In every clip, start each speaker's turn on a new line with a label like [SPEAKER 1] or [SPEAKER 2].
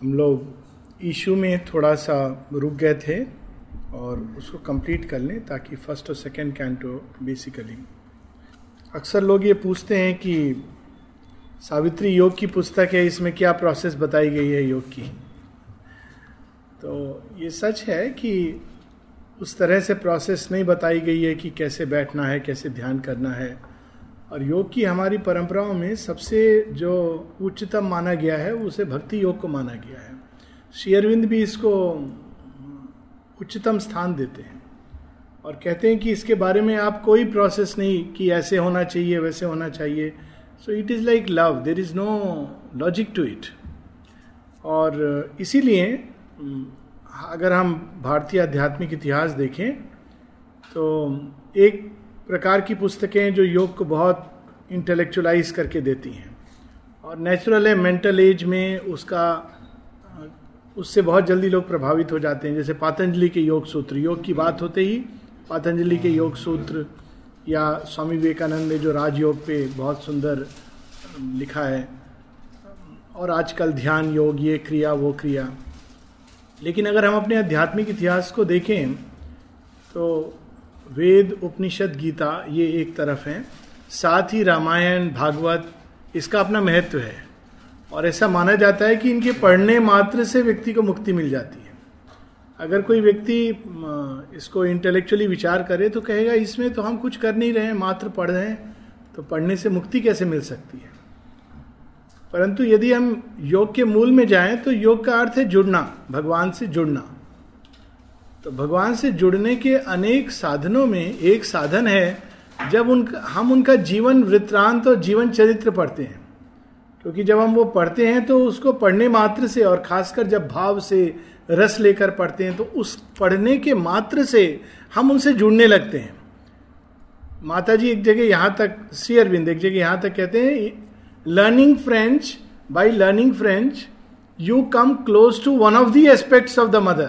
[SPEAKER 1] हम लोग इशू में थोड़ा सा रुक गए थे और उसको कंप्लीट कर लें ताकि फर्स्ट और सेकंड कैंटो बेसिकली। अक्सर लोग ये पूछते हैं कि सावित्री योग की पुस्तक है, इसमें क्या प्रोसेस बताई गई है योग की। तो ये सच है कि उस तरह से प्रोसेस नहीं बताई गई है कि कैसे बैठना है, कैसे ध्यान करना है। और योग की हमारी परंपराओं में सबसे जो उच्चतम माना गया है उसे भक्ति योग को माना गया है। श्री अरविंद भी इसको उच्चतम स्थान देते हैं और कहते हैं कि इसके बारे में आप कोई प्रोसेस नहीं कि ऐसे होना चाहिए वैसे होना चाहिए। So it is like love, there is no logic to it. और इसीलिए अगर हम भारतीय आध्यात्मिक इतिहास देखें तो एक प्रकार की पुस्तकें जो योग को बहुत इंटेलेक्चुअलाइज करके देती हैं और नेचुरल है, मेंटल एज में उससे बहुत जल्दी लोग प्रभावित हो जाते हैं। जैसे पातंजलि के योग सूत्र, योग की बात होते ही पातंजलि के योग सूत्र, या स्वामी विवेकानंद ने जो राजयोग पे बहुत सुंदर लिखा है, और आजकल ध्यान योग, ये क्रिया वो क्रिया। लेकिन अगर हम अपने आध्यात्मिक इतिहास को देखें तो वेद, उपनिषद, गीता ये एक तरफ हैं, साथ ही रामायण, भागवत, इसका अपना महत्व है। और ऐसा माना जाता है कि इनके पढ़ने मात्र से व्यक्ति को मुक्ति मिल जाती है। अगर कोई व्यक्ति इसको इंटेलेक्चुअली विचार करे तो कहेगा इसमें तो हम कुछ कर नहीं रहे हैं, मात्र पढ़ रहे हैं, तो पढ़ने से मुक्ति कैसे मिल सकती है। परंतु यदि हम योग के मूल में जाएं तो योग का अर्थ है जुड़ना, भगवान से जुड़ना। तो भगवान से जुड़ने के अनेक साधनों में एक साधन है जब हम उनका जीवन वृत्तांत और जीवन चरित्र पढ़ते हैं। क्योंकि जब हम वो पढ़ते हैं तो उसको पढ़ने मात्र से, और खासकर जब भाव से रस लेकर पढ़ते हैं, तो उस पढ़ने के मात्र से हम उनसे जुड़ने लगते हैं। माता जी एक जगह यहाँ तक, श्री अरविंद एक जगह यहाँ तक कहते हैं, learning French, by learning French you come close to one of the aspects of the mother.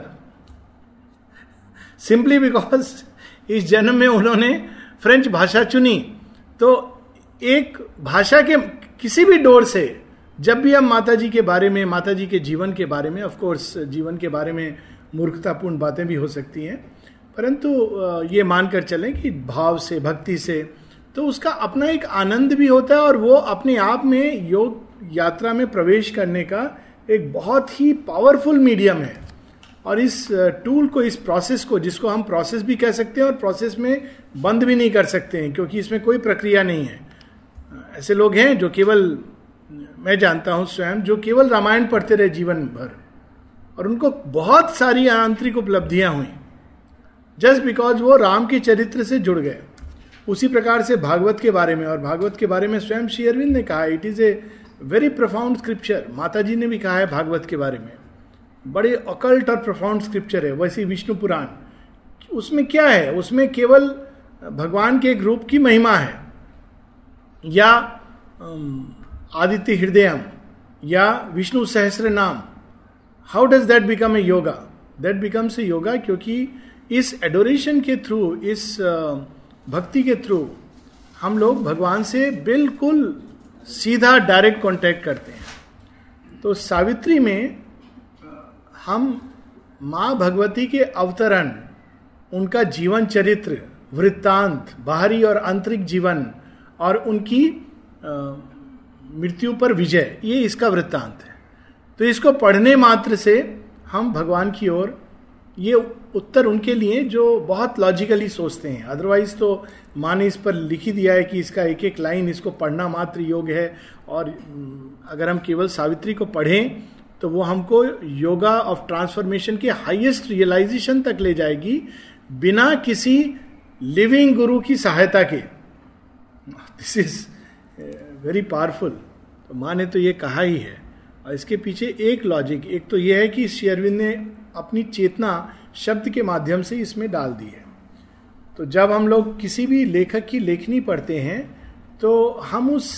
[SPEAKER 1] Simply because इस जन्म में उन्होंने फ्रेंच भाषा चुनी। तो एक भाषा के किसी भी डोर से जब भी हम माता जी के बारे में, माता जी के जीवन के बारे में, ऑफ कोर्स जीवन के बारे में मूर्खतापूर्ण बातें भी हो सकती हैं, परंतु ये मानकर चलें कि भाव से, भक्ति से, तो उसका अपना एक आनंद भी होता है और वो अपने आप में योग यात्रा में प्रवेश करने का एक बहुत ही पावरफुल मीडियम है। और इस टूल को, इस प्रोसेस को, जिसको हम प्रोसेस भी कह सकते हैं और प्रोसेस में बंद भी नहीं कर सकते हैं क्योंकि इसमें कोई प्रक्रिया नहीं है। ऐसे लोग हैं जो केवल, मैं जानता हूं स्वयं, जो केवल रामायण पढ़ते रहे जीवन भर और उनको बहुत सारी आंतरिक उपलब्धियां हुई जस्ट बिकॉज वो राम के चरित्र से जुड़ गए। उसी प्रकार से भागवत के बारे में, और भागवत के बारे में स्वयं श्री अरविंद ने कहा it is a very profound scripture. माता जी ने भी कहा है भागवत के बारे में, बड़े अकल्ट और प्रोफाउंड स्क्रिप्चर है। वैसे विष्णु पुराण, उसमें क्या है, उसमें केवल भगवान के एक रूप की महिमा है, या आदित्य हृदयम, या Vishnu Sahastra Naam. How does that become a yoga? That becomes a yoga क्योंकि इस एडोरेशन के थ्रू, इस भक्ति के थ्रू हम लोग भगवान से बिल्कुल सीधा डायरेक्ट कांटेक्ट करते हैं। तो सावित्री में हम माँ भगवती के अवतरण, उनका जीवन चरित्र, वृत्तांत, बाहरी और आंतरिक जीवन, और उनकी मृत्यु पर विजय, ये इसका वृत्तांत है। तो इसको पढ़ने मात्र से हम भगवान की ओर, ये उत्तर उनके लिए जो बहुत लॉजिकली सोचते हैं। अदरवाइज तो माँ ने इस पर लिख ही दिया है कि इसका एक एक लाइन, इसको पढ़ना मात्र योग है। और अगर हम केवल सावित्री को पढ़ें तो वो हमको योगा ऑफ ट्रांसफॉर्मेशन के हाईएस्ट रियलाइजेशन तक ले जाएगी बिना किसी लिविंग गुरु की सहायता के। This is very powerful. तो माँ ने तो ये कहा ही है। और इसके पीछे एक लॉजिक, एक तो ये है कि श्री अरविंद ने अपनी चेतना शब्द के माध्यम से इसमें डाल दी है। तो जब हम लोग किसी भी लेखक की लेखनी पढ़ते हैं तो हम उस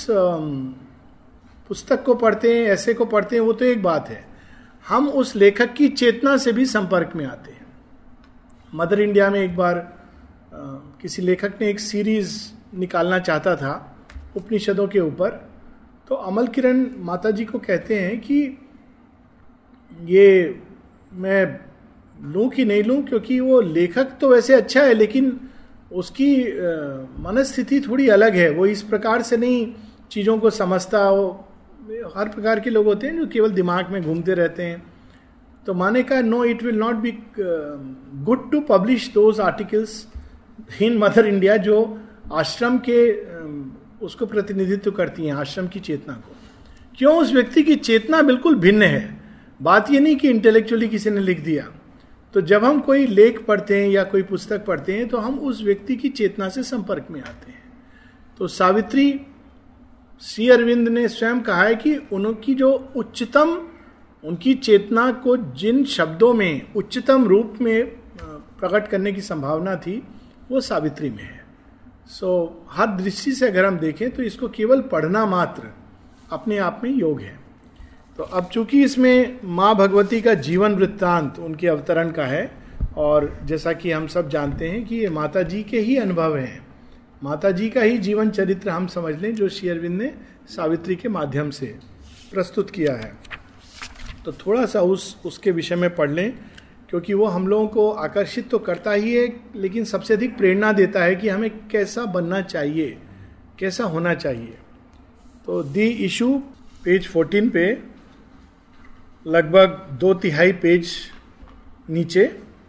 [SPEAKER 1] पुस्तक को पढ़ते हैं, ऐसे को पढ़ते हैं, वो तो एक बात है, हम उस लेखक की चेतना से भी संपर्क में आते हैं। मदर इंडिया में एक बार किसी लेखक ने एक सीरीज निकालना चाहता था उपनिषदों के ऊपर, तो अमल किरण माता जी को कहते हैं कि ये मैं लूं कि नहीं लूं, क्योंकि वो लेखक तो वैसे अच्छा है, लेकिन उसकी मनस्थिति थोड़ी अलग है. वो इस प्रकार से नहीं चीज़ों को समझता. वो हर प्रकार के लोग होते हैं जो केवल दिमाग में घूमते रहते हैं. तो माने का no, it will not be good to publish those articles in Mother India जो आश्रम के उसको प्रतिनिधित्व करती हैं, आश्रम की चेतना को. क्यों? उस व्यक्ति की चेतना बिल्कुल भिन्न है. बात ये नहीं कि इंटेलेक्चुअली किसी ने लिख दिया. तो जब हम कोई लेख पढ़ते हैं या कोई पुस्तक पढ़ते हैं तो हम उस व्यक्ति की चेतना से संपर्क में आते हैं. तो सावित्री, श्री अरविंद ने स्वयं कहा है कि उनकी जो उच्चतम, उनकी चेतना को जिन शब्दों में उच्चतम रूप में प्रकट करने की संभावना थी वो सावित्री में है. सो हर दृष्टि से अगर हम देखें तो इसको केवल पढ़ना मात्र अपने आप में योग है. तो अब चूंकि इसमें माँ भगवती का जीवन वृत्तांत उनके अवतरण का है, और जैसा कि हम सब जानते हैं कि ये माता जी के ही अनुभव हैं, माता जी का ही जीवन चरित्र हम समझ लें जो श्री अरविंद ने सावित्री के माध्यम से प्रस्तुत किया है. तो थोड़ा सा उसके विषय में पढ़ लें, क्योंकि वो हम लोगों को आकर्षित तो करता ही है, लेकिन सबसे अधिक प्रेरणा देता है कि हमें कैसा बनना चाहिए, कैसा होना चाहिए. तो दी इशू पेज 14 पे लगभग 2/3 पेज नीचे,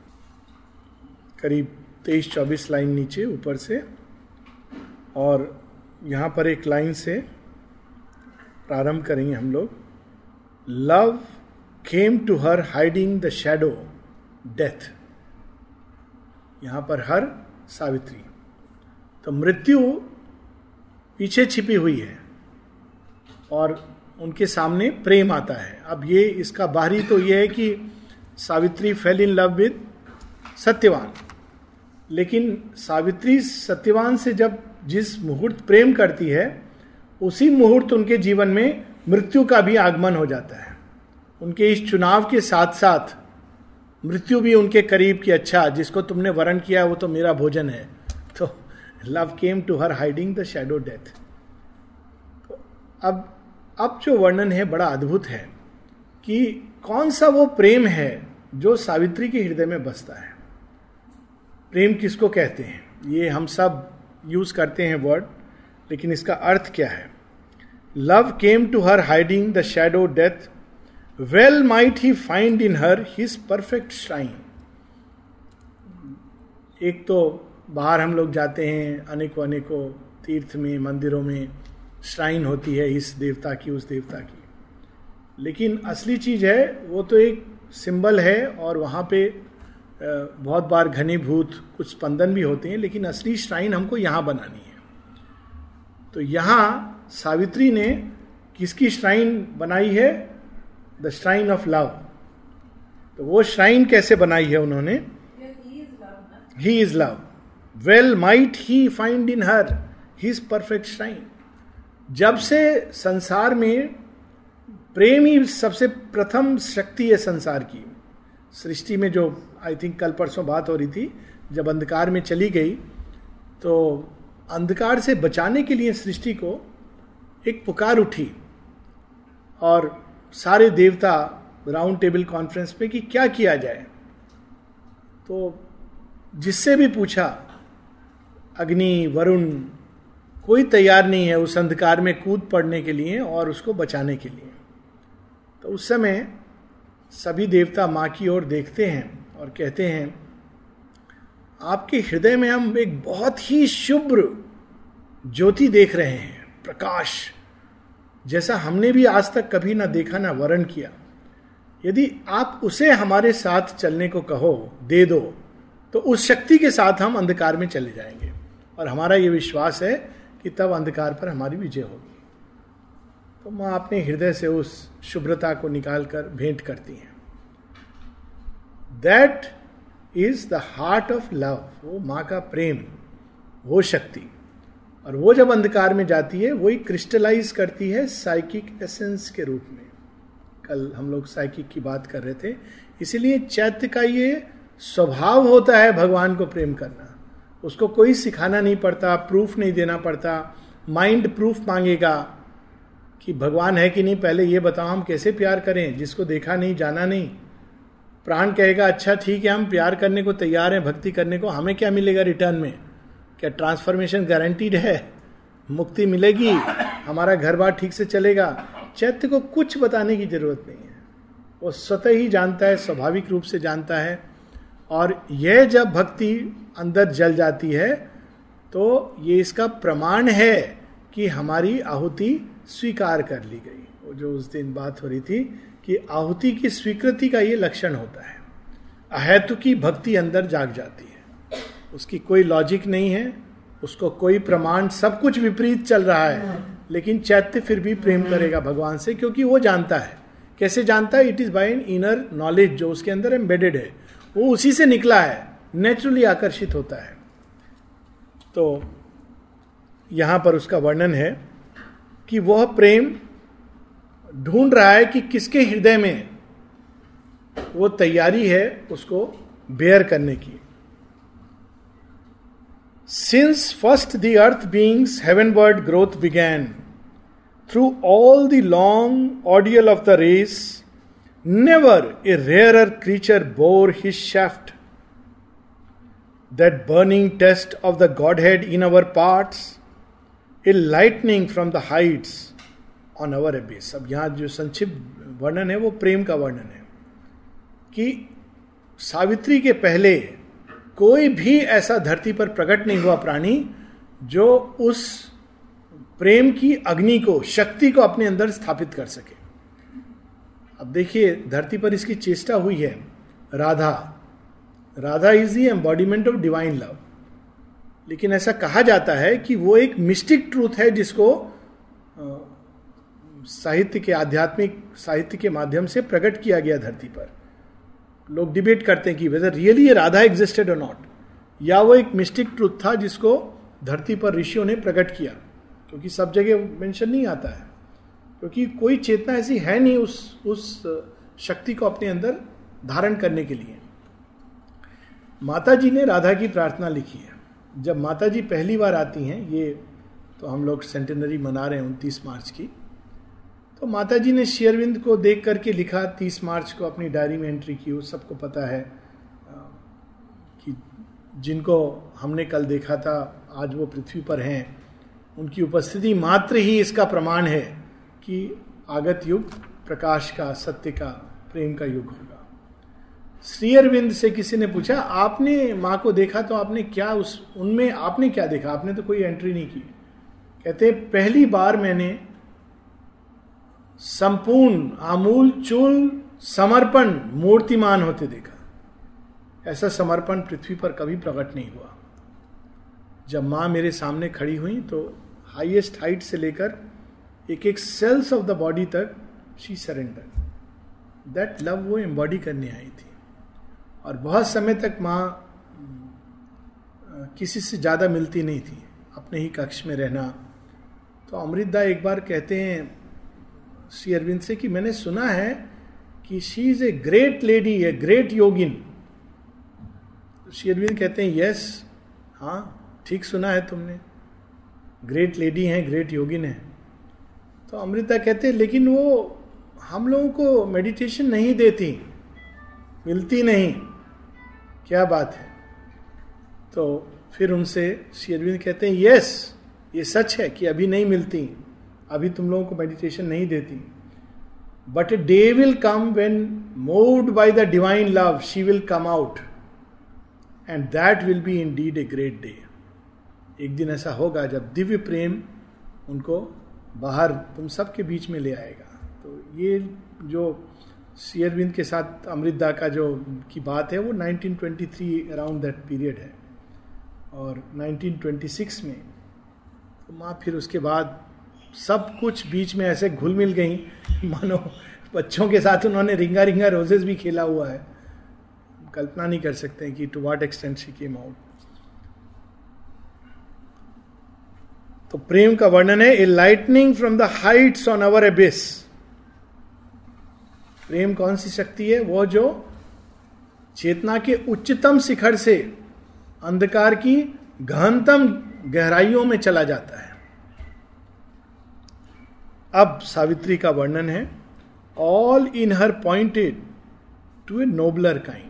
[SPEAKER 1] करीब 23-24 लाइन नीचे ऊपर से, और यहाँ पर एक लाइन से प्रारंभ करेंगे हम लोग. Love came to her hiding the shadow death. यहाँ पर हर सावित्री, तो मृत्यु पीछे छिपी हुई है और उनके सामने प्रेम आता है. अब ये इसका बाहरी तो ये है कि Savitri fell in love with Satyavan, लेकिन सावित्री सत्यवान से जब जिस मुहूर्त प्रेम करती है उसी मुहूर्त उनके जीवन में मृत्यु का भी आगमन हो जाता है. उनके इस चुनाव के साथ साथ मृत्यु भी उनके करीब की, अच्छा जिसको तुमने वरण किया वो तो मेरा भोजन है. तो love came to her hiding the shadow death. तो अब जो वर्णन है बड़ा अद्भुत है कि कौन सा वो प्रेम है जो सावित्री के हृदय में बसता है. प्रेम किसको कहते हैं? ये हम सब यूज करते हैं वर्ड, लेकिन इसका अर्थ क्या है? Love came to her hiding the shadow death, well might he find in her his perfect shrine. एक तो बाहर हम लोग जाते हैं अनेकों अनेकों तीर्थ में, मंदिरों में श्राइन होती है इस देवता की उस देवता की, लेकिन असली चीज है वो तो एक सिंबल है, और वहाँ पे बहुत बार घनीभूत कुछ स्पंदन भी होते हैं, लेकिन असली श्राइन हमको यहाँ बनानी है. तो यहाँ सावित्री ने किसकी श्राइन बनाई है? The shrine of love. तो वो श्राइन कैसे बनाई है उन्होंने? He is love, well might he find in her his perfect shrine. जब से संसार में प्रेम ही सबसे प्रथम शक्ति है संसार की, सृष्टि में जो आई थिंक कल परसों बात हो रही थी, जब अंधकार में चली गई तो अंधकार से बचाने के लिए सृष्टि को एक पुकार उठी, और सारे देवता राउंड टेबल कॉन्फ्रेंस पे कि क्या किया जाए. तो जिससे भी पूछा, अग्नि, वरुण, कोई तैयार नहीं है उस अंधकार में कूद पड़ने के लिए और उसको बचाने के लिए. तो उस समय सभी देवता माँ की ओर देखते हैं और कहते हैं, आपके हृदय में हम एक बहुत ही शुभ्र ज्योति देख रहे हैं, प्रकाश जैसा हमने भी आज तक कभी ना देखा ना वर्ण किया. यदि आप उसे हमारे साथ चलने को कहो, दे दो, तो उस शक्ति के साथ हम अंधकार में चले जाएंगे, और हमारा ये विश्वास है कि तब अंधकार पर हमारी विजय होगी. तो माँ अपने हृदय से उस शुभ्रता को निकालकर भेंट करती हैं. That is the heart of love. वो माँ का प्रेम, वो शक्ति, और वो जब अंधकार में जाती है वही क्रिस्टलाइज करती है साइकिक एसेंस के रूप में. कल हम लोग साइकिक की बात कर रहे थे. इसीलिए चैत्य का ये स्वभाव होता है भगवान को प्रेम करना. उसको कोई सिखाना नहीं पड़ता, प्रूफ नहीं देना पड़ता. माइंड प्रूफ मांगेगा कि भगवान है कि नहीं, पहले ये बताओ हम कैसे प्यार करें, जिसको देखा नहीं जाना नहीं. प्राण कहेगा अच्छा ठीक है, हम प्यार करने को तैयार हैं, भक्ति करने को, हमें क्या मिलेगा रिटर्न में? क्या ट्रांसफॉर्मेशन गारंटीड है? मुक्ति मिलेगी? हमारा घर बार ठीक से चलेगा? चैत्य को कुछ बताने की जरूरत नहीं है, वो स्वतः ही जानता है, स्वाभाविक रूप से जानता है. और यह जब भक्ति अंदर जल जाती है तो ये इसका प्रमाण है कि हमारी आहुति स्वीकार कर ली गई. वो जो उस दिन बात हो रही थी कि आहुति की स्वीकृति का ये लक्षण होता है. अहेतु की भक्ति अंदर जाग जाती है, उसकी कोई लॉजिक नहीं है, उसको कोई प्रमाण, सब कुछ विपरीत चल रहा है, लेकिन चैत्य फिर भी प्रेम करेगा भगवान से, क्योंकि वो जानता है. कैसे जानता है? It is by an inner knowledge जो उसके अंदर एम्बेडेड है, वो उसी से निकला है, नेचुरली आकर्षित होता है. तो यहां पर उसका वर्णन है कि वह प्रेम ढूंढ रहा है कि किसके हृदय में वो तैयारी है उसको बेयर करने की. Since first the earth being's heavenward growth began, through all the long ordeal of the race, never a rarer creature bore his shaft. That burning test of the Godhead in our parts, a lightning from the heights on our abyss. अब यहां जो संक्षिप्त वर्णन है वो प्रेम का वर्णन है कि सावित्री के पहले कोई भी ऐसा धरती पर प्रकट नहीं हुआ प्राणी जो उस प्रेम की अग्नि को, शक्ति को अपने अंदर स्थापित कर सके. अब देखिए धरती पर इसकी चेष्टा हुई है. Radha is the embodiment of divine love, लेकिन ऐसा कहा जाता है कि वो एक मिस्टिक ट्रूथ है जिसको साहित्य के, आध्यात्मिक साहित्य के माध्यम से प्रकट किया गया धरती पर. लोग डिबेट करते हैं कि वेदर रियली ये राधा एग्जिस्टेड और नॉट, या वो एक मिस्टिक ट्रूथ था जिसको धरती पर ऋषियों ने प्रकट किया, क्योंकि सब जगह मेंशन नहीं आता है, क्योंकि कोई चेतना ऐसी है नहीं उस शक्ति को अपने अंदर धारण करने के लिए. माता जी ने राधा की प्रार्थना लिखी है. जब माता जी पहली बार आती हैं, ये तो हम लोग सेंटेनरी मना रहे हैं 29 मार्च की, तो माता जी ने श्री अरविंद को देख करके लिखा, 30 मार्च को अपनी डायरी में एंट्री की. वो सबको पता है कि जिनको हमने कल देखा था आज वो पृथ्वी पर हैं, उनकी उपस्थिति मात्र ही इसका प्रमाण है कि आगत युग प्रकाश का, सत्य का, प्रेम का युग होगा. श्री अरविंद से किसी ने पूछा, आपने माँ को देखा तो आपने क्या उनमें आपने क्या देखा? आपने तो कोई एंट्री नहीं की. कहते पहली बार मैंने संपूर्ण आमूल चूल समर्पण मूर्तिमान होते देखा. ऐसा समर्पण पृथ्वी पर कभी प्रकट नहीं हुआ. जब माँ मेरे सामने खड़ी हुई तो हाईएस्ट हाइट से लेकर एक एक सेल्स ऑफ द बॉडी तक शी सरेंडर. दैट लव वो एम्बॉडी करने आई थी. और बहुत समय तक माँ किसी से ज्यादा मिलती नहीं थी, अपने ही कक्ष में रहना. तो अमृतदा एक बार कहते हैं श्री अरविंद से कि मैंने सुना है कि she is a great lady, a great yogin. Shri Arvind कहते हैं यस, हाँ ठीक सुना है तुमने, ग्रेट लेडी हैं, ग्रेट योगिन है. तो अमृता कहते हैं लेकिन वो हम लोगों को मेडिटेशन नहीं देती, मिलती नहीं, क्या बात है? तो फिर उनसे श्री अरविंद कहते हैं यस, ये सच है कि अभी नहीं मिलती, अभी तुम लोगों को मेडिटेशन नहीं देती, but a day will come when moved by the divine love she will come out and that will be indeed a great day. एक दिन ऐसा होगा जब दिव्य प्रेम उनको बाहर तुम सबके बीच में ले आएगा. तो ये जो श्री अरविंद के साथ अमृतदा का जो की बात है वो 1923 अराउंड दैट पीरियड है. और 1926 में तो माँ फिर उसके बाद सब कुछ बीच में ऐसे घुल मिल गई, मानो बच्चों के साथ उन्होंने रिंगा रिंगा रोजेस भी खेला हुआ है. कल्पना नहीं कर सकते हैं कि to what extent she came out. तो प्रेम का वर्णन है, a lightning from the heights on our abyss. प्रेम कौन सी शक्ति है? वो जो चेतना के उच्चतम शिखर से अंधकार की गहनतम गहराइयों में चला जाता है. अब सावित्री का वर्णन है. All in her pointed to a nobler kind.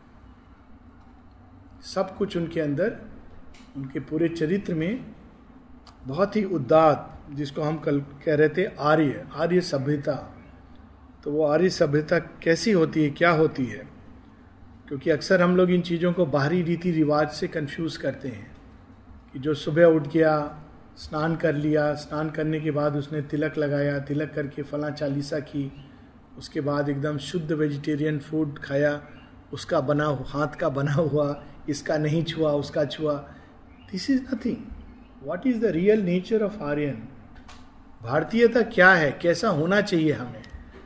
[SPEAKER 1] सब कुछ उनके अंदर, उनके पूरे चरित्र में बहुत ही उदात्त, जिसको हम कल कह रहे थे आर्य सभ्यता. तो वो आर्य सभ्यता कैसी होती है, क्या होती है? क्योंकि अक्सर हम लोग इन चीज़ों को बाहरी रीति रिवाज से कंफ्यूज करते हैं कि जो सुबह उठ गया, स्नान कर लिया, स्नान करने के बाद उसने तिलक लगाया, तिलक करके फला चालीसा की, उसके बाद एकदम शुद्ध वेजिटेरियन फूड खाया, उसका बना हाथ का बना हुआ, इसका नहीं छुआ, उसका छुआ. This is nothing. What is the real nature of Aryan? भारतीयता क्या है, कैसा होना चाहिए हमें?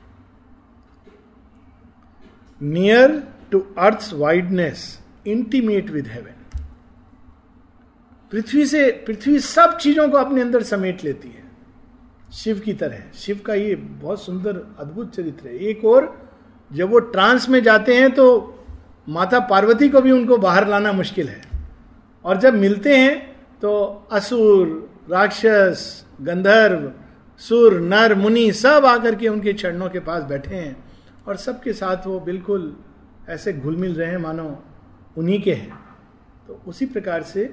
[SPEAKER 1] Near to earth's wideness, intimate with heaven. पृथ्वी सब चीजों को अपने अंदर समेट लेती है, शिव की तरह. शिव का ये बहुत सुंदर अद्भुत चरित्र है. एक और जब वो ट्रांस में जाते हैं तो माता पार्वती को भी उनको बाहर लाना मुश्किल है, और जब मिलते हैं तो असुर, राक्षस, गंधर्व, सुर, नर, मुनि सब आकर के उनके चरणों के पास बैठे हैं, और सबके साथ वो बिल्कुल ऐसे घुल मिल रहे हैं मानो उन्हीं के हैं. तो उसी प्रकार से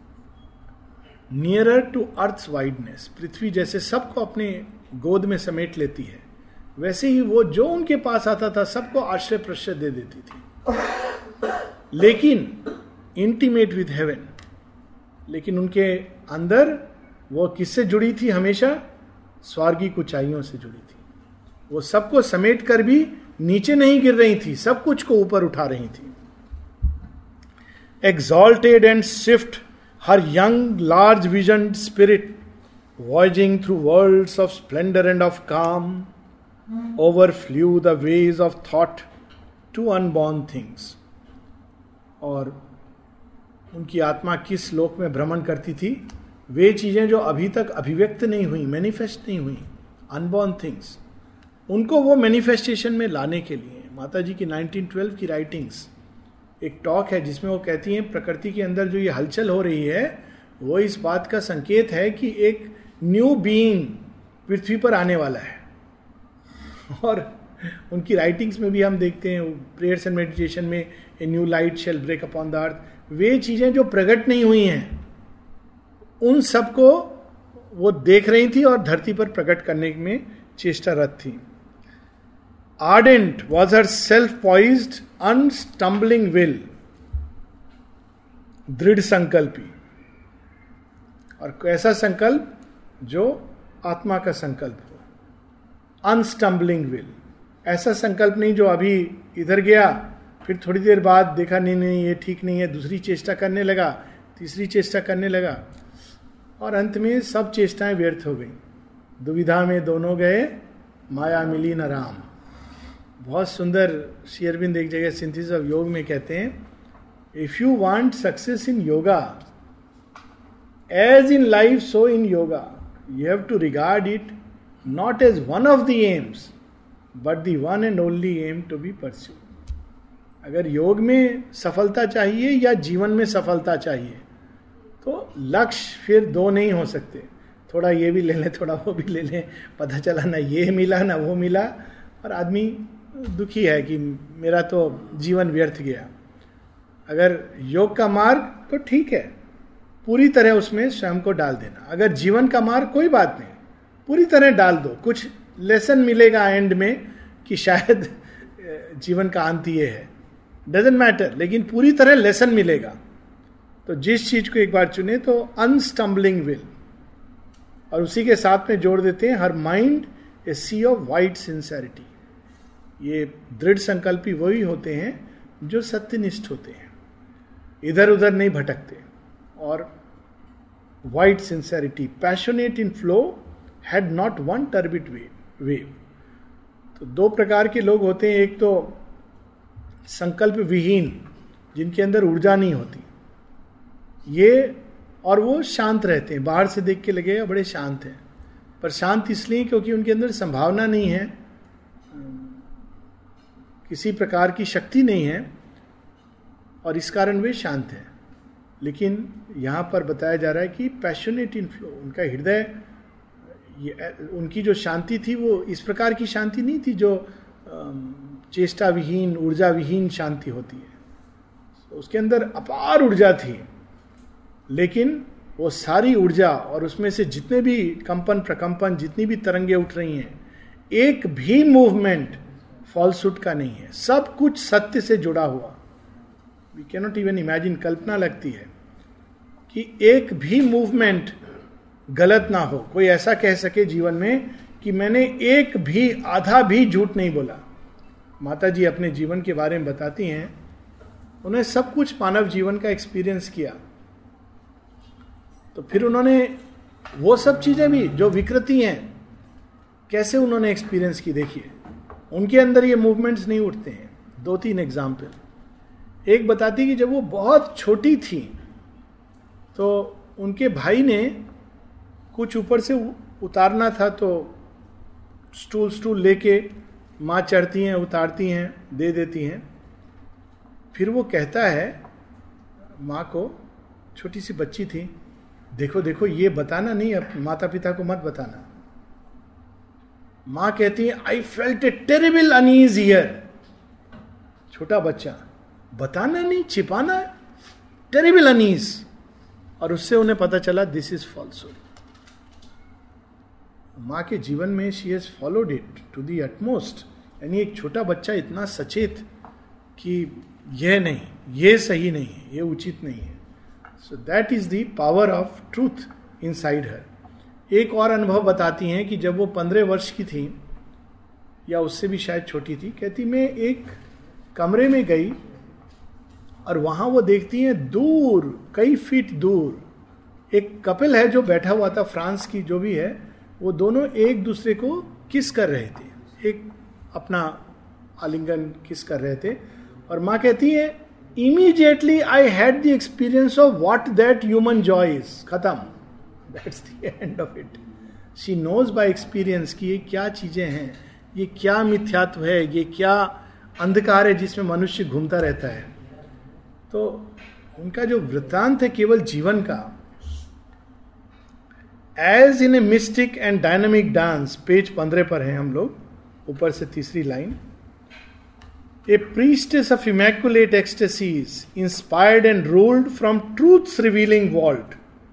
[SPEAKER 1] नियरर टू अर्थ्स वाइडनेस, पृथ्वी जैसे सबको अपने गोद में समेट लेती है, वैसे ही वो जो उनके पास आता था सबको आश्रय प्रश्रय दे देती थी. लेकिन इंटीमेट विद हेवन, लेकिन उनके अंदर वो किससे जुड़ी थी? हमेशा स्वर्गीय ऊंचाइयों से जुड़ी थी. वो सबको समेट कर भी नीचे नहीं गिर रही थी, सब कुछ को ऊपर उठा रही थी. Exalted and swift, her young large vision spirit voyaging through worlds of splendor and of calm, overflew the ways of thought to unborn things. और उनकी आत्मा किस लोक में भ्रमण करती थी? वे चीजें जो अभी तक अभिव्यक्त नहीं हुई, मैनिफेस्ट नहीं हुई, अनबॉर्न थिंग्स, उनको वो मैनिफेस्टेशन में लाने के लिए. माता जी की 1912 की राइटिंग्स, एक टॉक है जिसमें वो कहती हैं प्रकृति के अंदर जो ये हलचल हो रही है वो इस बात का संकेत है कि एक न्यू बीइंग पृथ्वी पर आने वाला है. और उनकी राइटिंग्स में भी हम देखते हैं प्रेयर्स एंड मेडिटेशन में, a new light shall break upon the earth. वे चीजें जो प्रकट नहीं हुई हैं उन सबको वो देख रही थी और धरती पर प्रकट करने में चेष्टारत थी. Ardent was her self poised unstumbling will, दृढ़ संकल्पी. और कैसा संकल्प? जो आत्मा का संकल्प हो. अनस्टम्बलिंग विल, ऐसा संकल्प नहीं जो अभी इधर गया, फिर थोड़ी देर बाद देखा नहीं ये ठीक नहीं है, दूसरी चेष्टा करने लगा, तीसरी चेष्टा करने लगा, और अंत में सब चेष्टाएं व्यर्थ हो गई. दुविधा में दोनों गए, माया मिली न राम. बहुत सुंदर श्री अरविंद एक जगह सिंथेसिस ऑफ योग में कहते हैं, if you want success in yoga, as in life so in yoga, you have to regard it not as one of the aims but the one and only aim to be pursued. अगर योग में सफलता चाहिए या जीवन में सफलता चाहिए तो लक्ष्य फिर दो नहीं हो सकते. थोड़ा ये भी ले लें, थोड़ा वो भी ले लें, पता चला ना ये मिला ना वो मिला, और आदमी दुखी है कि मेरा तो जीवन व्यर्थ गया. अगर योग का मार्ग तो ठीक है, पूरी तरह उसमें स्वयं को डाल देना. अगर जीवन का मार्ग, कोई बात नहीं, पूरी तरह डाल दो. कुछ लेसन मिलेगा एंड में कि शायद जीवन का अंत ये है, डजेंट मैटर, लेकिन पूरी तरह लेसन मिलेगा. तो जिस चीज को एक बार चुने तो अनस्टम्बलिंग विल, और उसी के साथ में जोड़ देते हैं her mind a sea of white sincerity. ये दृढ़ संकल्पी वही होते हैं जो सत्यनिष्ठ होते हैं, इधर उधर नहीं भटकते. और white sincerity, passionate in flow, had not one turbid wave. तो दो प्रकार के लोग होते हैं, एक तो संकल्प विहीन, जिनके अंदर ऊर्जा नहीं होती, ये, और वो शांत रहते हैं. बाहर से देख के लगेगा बड़े शांत हैं, पर शांत इसलिए क्योंकि उनके अंदर संभावना नहीं है, किसी प्रकार की शक्ति नहीं है, और इस कारण वे शांत हैं. लेकिन यहां पर बताया जा रहा है कि पैशनेट इन फ्लो, उनका हृदय ये उनकी जो शांति थी वो इस प्रकार की शांति नहीं थी जो चेष्टा विहीन, ऊर्जा विहीन शांति होती है. उसके अंदर अपार ऊर्जा थी, लेकिन वो सारी ऊर्जा और उसमें से जितने भी कंपन प्रकंपन, जितनी भी तरंगे उठ रही हैं, एक भी मूवमेंट फॉल्सहुड का नहीं है. सब कुछ सत्य से जुड़ा हुआ. We can not even imagine, कल्पना लगती है कि एक भी मूवमेंट गलत ना हो. कोई ऐसा कह सके जीवन में कि मैंने एक भी आधा भी झूठ नहीं बोला. माता जी अपने जीवन के बारे में बताती हैं, उन्हें सब कुछ मानव जीवन का एक्सपीरियंस किया, तो फिर उन्होंने वो सब चीजें भी जो विकृति हैं कैसे उन्होंने एक्सपीरियंस की. देखिए उनके अंदर ये मूवमेंट्स नहीं उठते हैं. 2-3 एग्जाम्पल. एक बताती कि जब वो बहुत छोटी थी तो उनके भाई ने कुछ ऊपर से उतारना था, तो स्टूल लेके माँ चढ़ती हैं, उतारती हैं, दे देती हैं. फिर वो कहता है माँ को, छोटी सी बच्ची थी, देखो देखो ये बताना नहीं, अब माता पिता को मत बताना. माँ कहती है I felt a terrible unease here. छोटा बच्चा, बताना नहीं, छिपाना, टेरिबल अनईज. और उससे उन्हें पता चला दिस इज फॉल्सहुड. माँ के जीवन में she has followed it to the utmost. यानी एक छोटा बच्चा इतना सचेत कि यह नहीं, ये सही नहीं है, ये उचित नहीं है. So that is the power of truth inside her. एक और अनुभव बताती हैं कि जब वो 15 वर्ष की थी, या उससे भी शायद छोटी थी, कहती मैं एक कमरे में गई और वहां वो देखती हैं दूर, कई फीट दूर एक कपल है जो बैठा हुआ था, फ्रांस की जो भी है, वो दोनों एक दूसरे को किस कर रहे थे, एक अपना आलिंगन किस कर रहे थे. और माँ कहती है immediately I had the experience of what that human joy is. खत्म, that's the end of it. She knows by experience कि ये क्या चीजें हैं, ये क्या मिथ्यात्व है, ये क्या अंधकार है जिसमें मनुष्य घूमता रहता है. तो उनका जो वृत्तांत है केवल जीवन का, as in a mystic and dynamic dance, page 15 पर है हम लोग, ऊपर से तीसरी line. A priestess of immaculate ecstasies, inspired and ruled from truth's revealing vault,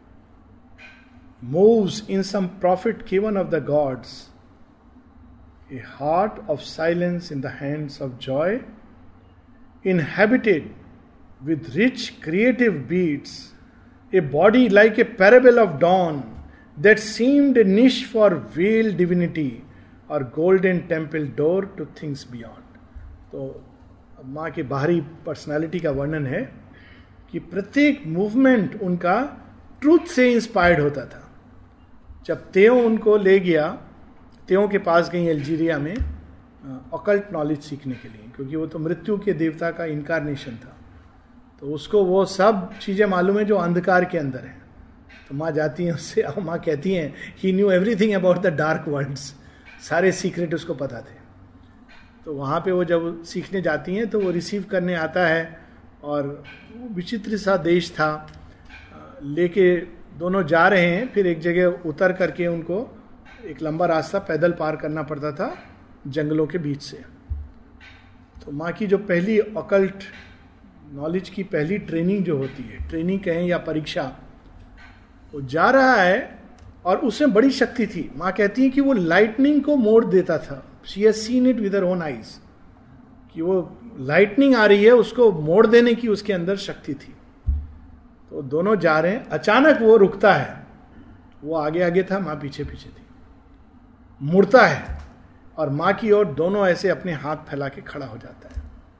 [SPEAKER 1] moves in some prophet given of the gods, a heart of silence in the hands of joy, inhabited with rich creative beats, a body like a parable of dawn that seemed a niche for veiled divinity or golden temple door to things beyond. तो माँ के बाहरी personality का वर्णन है कि प्रत्येक movement उनका ट्रूथ से इंस्पायर्ड होता था. जब तेओ उनको ले गया, तेओ के पास गई अल्जीरिया में ऑकल्ट नॉलेज सीखने के लिए, क्योंकि वो तो मृत्यु के देवता का इनकारनेशन था, तो उसको वो सब चीज़ें मालूम है जो अंधकार के अंदर है. तो माँ जाती हैं उससे, और माँ कहती हैं he knew everything about the dark worlds, सारे सीक्रेट उसको पता थे. तो वहाँ पे वो जब सीखने जाती हैं तो वो रिसीव करने आता है, और वो विचित्र सा देश था, लेके दोनों जा रहे हैं. फिर एक जगह उतर करके उनको एक लंबा रास्ता पैदल पार करना पड़ता था जंगलों के बीच से. तो माँ की जो पहली ऑकल्ट नॉलेज की पहली ट्रेनिंग जो होती है, ट्रेनिंग कहें या परीक्षा, वो जा रहा है और उसमें बड़ी शक्ति थी. माँ कहती है कि वो लाइटनिंग को मोड़ देता था. She has seen it with her own eyes, कि वो लाइटनिंग आ रही है, उसको मोड़ देने की उसके अंदर शक्ति थी. तो दोनों जा रहे हैं, अचानक वो रुकता है. वो आगे आगे था, माँ पीछे पीछे थी. मुड़ता है और माँ की ओर दोनों ऐसे अपने हाथ फैला के खड़ा हो जाता है,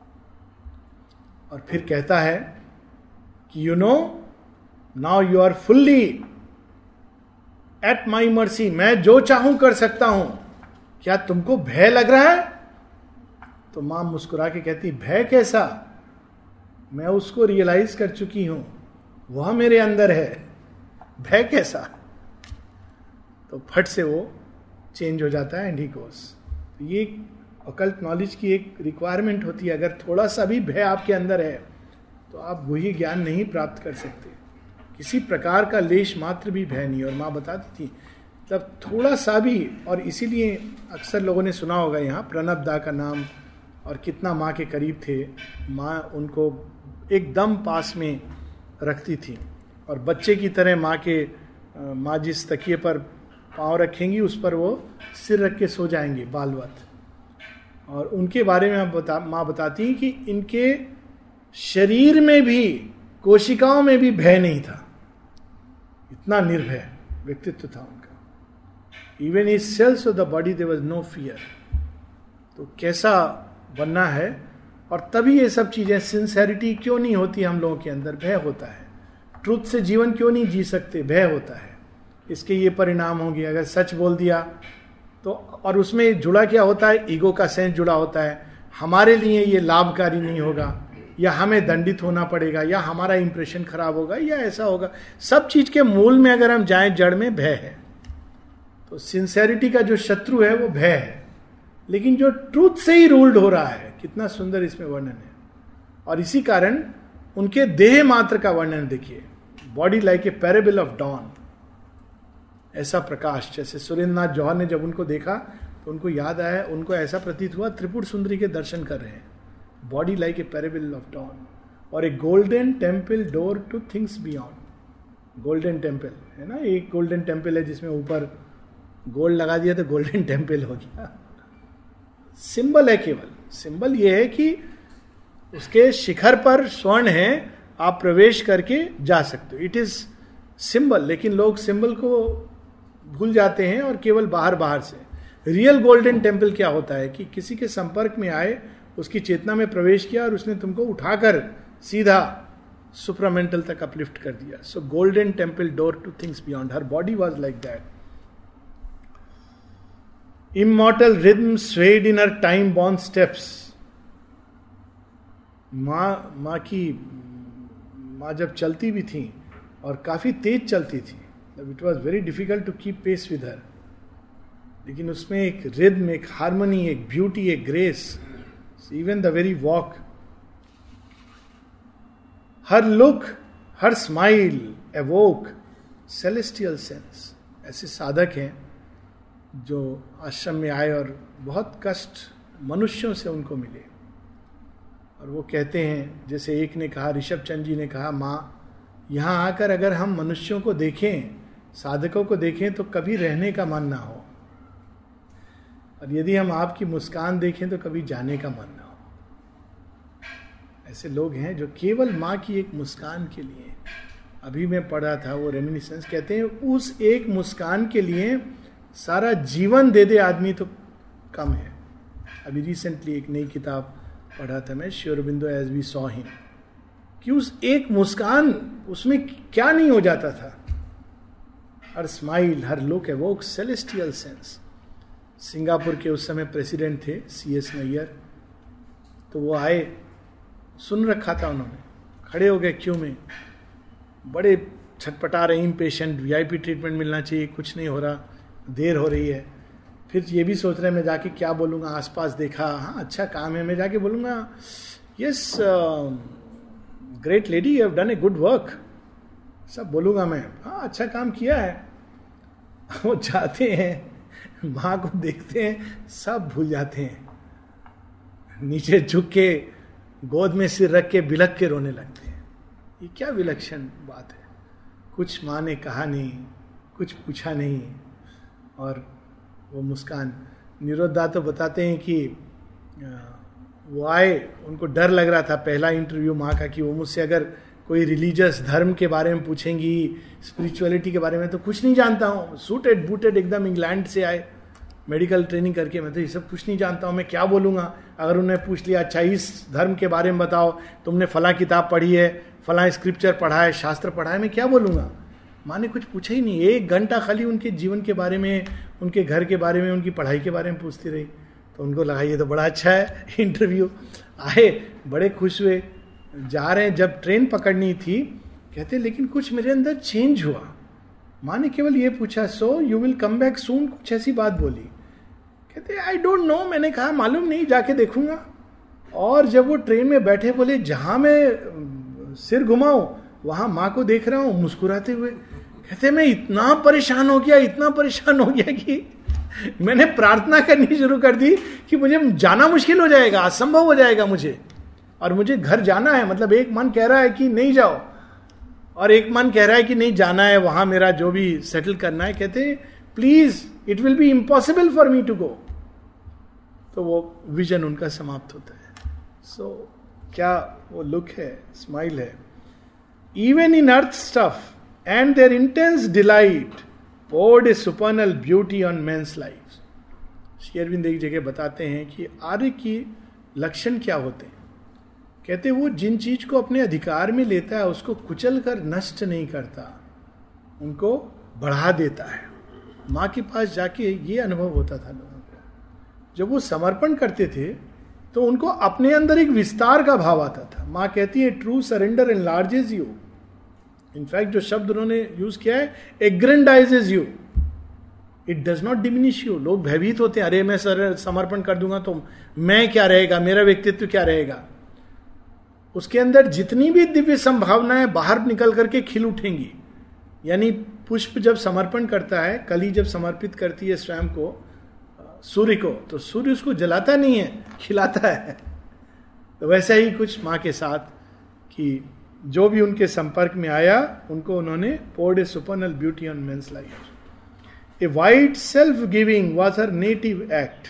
[SPEAKER 1] और फिर कहता है कि you know now you are fully at my mercy. मैं जो चाहूं कर सकता हूं, क्या तुमको भय लग रहा है? तो मां मुस्कुरा के कहती भय कैसा, मैं उसको रियलाइज कर चुकी हूं, वह मेरे अंदर है, भय कैसा. तो फट से वो चेंज हो जाता है एंड ही गोस. ये ऑकल्ट नॉलेज की एक रिक्वायरमेंट होती है. अगर थोड़ा सा भी भय आपके अंदर है तो आप वही ज्ञान नहीं प्राप्त कर सकते. किसी प्रकार का लेश मात्र भी भय नहीं. और माँ बताती थी तब थोड़ा सा भी, और इसीलिए अक्सर लोगों ने सुना होगा यहाँ प्रणब दा का नाम, और कितना माँ के करीब थे, माँ उनको एकदम पास में रखती थी, और बच्चे की तरह माँ जिस तकिए पर पाँव रखेंगी उस पर वो सिर रख के सो जाएंगे बालवत। और उनके बारे में माँ बताती हैं कि इनके शरीर में भी, कोशिकाओं में भी भय नहीं था, इतना निर्भय व्यक्तित्व था उनका। Even in cells of the body there was no fear. तो कैसा बनना है, और तभी ये सब चीजें, सिंसेरिटी क्यों नहीं होती हम लोगों के अंदर, भय होता है। ट्रूथ से जीवन क्यों नहीं जी सकते, भय होता है। इसके ये परिणाम होंगे अगर सच बोल दिया तो, और उसमें जुड़ा क्या होता है, ईगो का सेंस जुड़ा होता है, हमारे लिए ये लाभकारी नहीं होगा, या हमें दंडित होना पड़ेगा, या हमारा इंप्रेशन खराब होगा, या ऐसा होगा। सब चीज के मूल में अगर हम जाएं, जड़ में भय है। तो सिंसेरिटी का जो शत्रु है वो भय है, लेकिन जो ट्रूथ से ही रूल्ड हो रहा है, कितना सुंदर इसमें वर्णन है। और इसी कारण उनके देह मात्र का वर्णन देखिए, body like a parable of dawn, ऐसा प्रकाश। जैसे सुरेंद्रनाथ जौहर ने जब उनको देखा तो उनको याद आया, उनको ऐसा प्रतीत हुआ त्रिपुर सुंदरी के दर्शन कर रहे हैं। Body like a parable of dawn, और a golden temple door to things beyond. Golden temple है ना, एक गोल्डन टेम्पल है जिसमें ऊपर गोल्ड लगा दिया तो गोल्डन टेम्पल हो गया। सिंबल है, केवल सिंबल ये है कि उसके शिखर पर स्वर्ण है, आप प्रवेश करके जा सकते हो, इट इज सिंबल। लेकिन लोग सिंबल को भूल जाते हैं और केवल बाहर बाहर से। रियल गोल्डन टेम्पल क्या होता है कि किसी के संपर्क में आए, उसकी चेतना में प्रवेश किया और उसने तुमको उठाकर सीधा सुप्रामेंटल तक अपलिफ्ट कर दिया। So golden temple door to things beyond, her body was like that. Immortal rhythm swayed in her time born steps. माँ जब चलती भी थी और काफी तेज चलती थी, it was very difficult to keep pace with her, लेकिन उसमें एक रिदम, एक हार्मनी, एक ब्यूटी, एक grace, even the very walk, her look, her smile evoke celestial sense. ऐसे साधक हैं जो आश्रम में आए और बहुत कष्ट मनुष्यों से उनको मिले, और वो कहते हैं, जैसे एक ने कहा, ऋषभ चंद जी ने कहा, माँ यहाँ आकर अगर हम मनुष्यों को देखें, साधकों को देखें, तो कभी रहने का मन ना हो, और यदि हम आपकी मुस्कान देखें तो कभी जाने का मन ना हो। ऐसे लोग हैं जो केवल माँ की एक मुस्कान के लिए, अभी मैं पढ़ा था वो रेमिनिसेंस, कहते हैं उस एक मुस्कान के लिए सारा जीवन दे दे आदमी तो कम है। अभी रिसेंटली एक नई किताब पढ़ा था मैं, Shri Aurobindo as we saw him, कि उस एक मुस्कान, उसमें क्या नहीं हो जाता था। Her smile, her look evoke celestial sense. Singapore के उस समय प्रेसिडेंट थे CS नैयर, तो वो आए, सुन रखा था उन्होंने, खड़े हो गए क्यू में, बड़े छटपटा रहे, इम्पेशेंट, VIP ट्रीटमेंट मिलना चाहिए, कुछ नहीं हो रहा, देर हो रही है। फिर ये भी सोच रहे हैं मैं जाके क्या बोलूँगा, आसपास देखा, हाँ अच्छा काम है, मैं जाके बोलूँगा yes great lady, you have done a good work, सब बोलूँगा मैं, हाँ अच्छा काम किया है। वो जाते हैं, माँ को देखते हैं, सब भूल जाते हैं, नीचे झुक के गोद में सिर रख के बिलख के रोने लगते हैं। ये क्या विलक्षण बात है। कुछ माँ ने कहा नहीं, कुछ पूछा नहीं, और वो मुस्कान। निरोधा तो बताते हैं कि वो आए, उनको डर लग रहा था पहला इंटरव्यू माँ का, कि वो मुझसे अगर कोई रिलीजियस धर्म के बारे में पूछेंगी, स्पिरिचुअलिटी के बारे में, तो कुछ नहीं जानता हूँ, सूटेड बूटेड एकदम, इंग्लैंड से आए मेडिकल ट्रेनिंग करके, मैं तो ये सब कुछ नहीं जानता हूँ, मैं क्या बोलूँगा। अगर उन्होंने पूछ लिया, अच्छा इस धर्म के बारे में बताओ, तुमने फला किताब पढ़ी है, फला स्क्रिप्चर पढ़ा है, शास्त्र पढ़ा है, मैं क्या बोलूँगा। माँ ने कुछ पूछा ही नहीं, 1 घंटा खाली उनके जीवन के बारे में, उनके घर के बारे में, उनकी पढ़ाई के बारे में पूछती रही। तो उनको लगा ये तो बड़ा अच्छा है इंटरव्यू। आए, बड़े खुश हुए, जा रहे हैं, जब ट्रेन पकड़नी थी, कहते लेकिन कुछ मेरे अंदर चेंज हुआ। माँ ने केवल ये पूछा, so you will come back soon, कुछ ऐसी बात बोली। कहते आई डोंट नो, मैंने कहा मालूम नहीं, जाके देखूंगा। और जब वो ट्रेन में बैठे, बोले जहां मैं सिर घुमाऊं वहां माँ को देख रहा हूं मुस्कुराते हुए। कहते मैं इतना परेशान हो गया कि मैंने प्रार्थना करनी शुरू कर दी कि मुझे जाना मुश्किल हो जाएगा, असंभव हो जाएगा मुझे, और मुझे घर जाना है. मतलब एक मन कह रहा है कि नहीं जाओ, और एक मन कह रहा है कि नहीं जाना है, वहां मेरा जो भी सेटल करना है. कहते please it will be impossible for me to go. तो वो विजन उनका समाप्त होता है. सो क्या वो लुक है, स्माइल है. Even in earth stuff and their intense delight poured a supernal beauty on men's lives. Shri Aurobindo एक जगह बताते हैं कि आर्य की लक्षण क्या होते हैं. कहते वो जिन चीज को अपने अधिकार में लेता है उसको कुचल कर नष्ट नहीं करता, उनको बढ़ा देता है. माँ के पास जाके ये अनुभव होता था लोगों को. जब वो समर्पण करते थे तो उनको अपने अंदर एक विस्तार का भाव आता था. माँ कहती है true surrender enlarges you. In fact जो शब्द उन्होंने यूज किया है, aggrandises you, it does not diminish you. लोग भयभीत होते हैं, अरे मैं समर्पण कर दूंगा तो मैं क्या रहेगा, मेरा व्यक्तित्व क्या रहेगा. उसके अंदर जितनी भी दिव्य संभावनाएं बाहर निकल करके खिल उठेंगी. यानी पुष्प जब समर्पण करता है, कली जब समर्पित करती है स्वयं को सूर्य को, तो सूर्य उसको जलाता नहीं है, खिलाता है. तो वैसा ही कुछ माँ के साथ कि जो भी उनके संपर्क में आया उनको उन्होंने poured a supernal beauty on men's lives. A wide self-giving was her native act.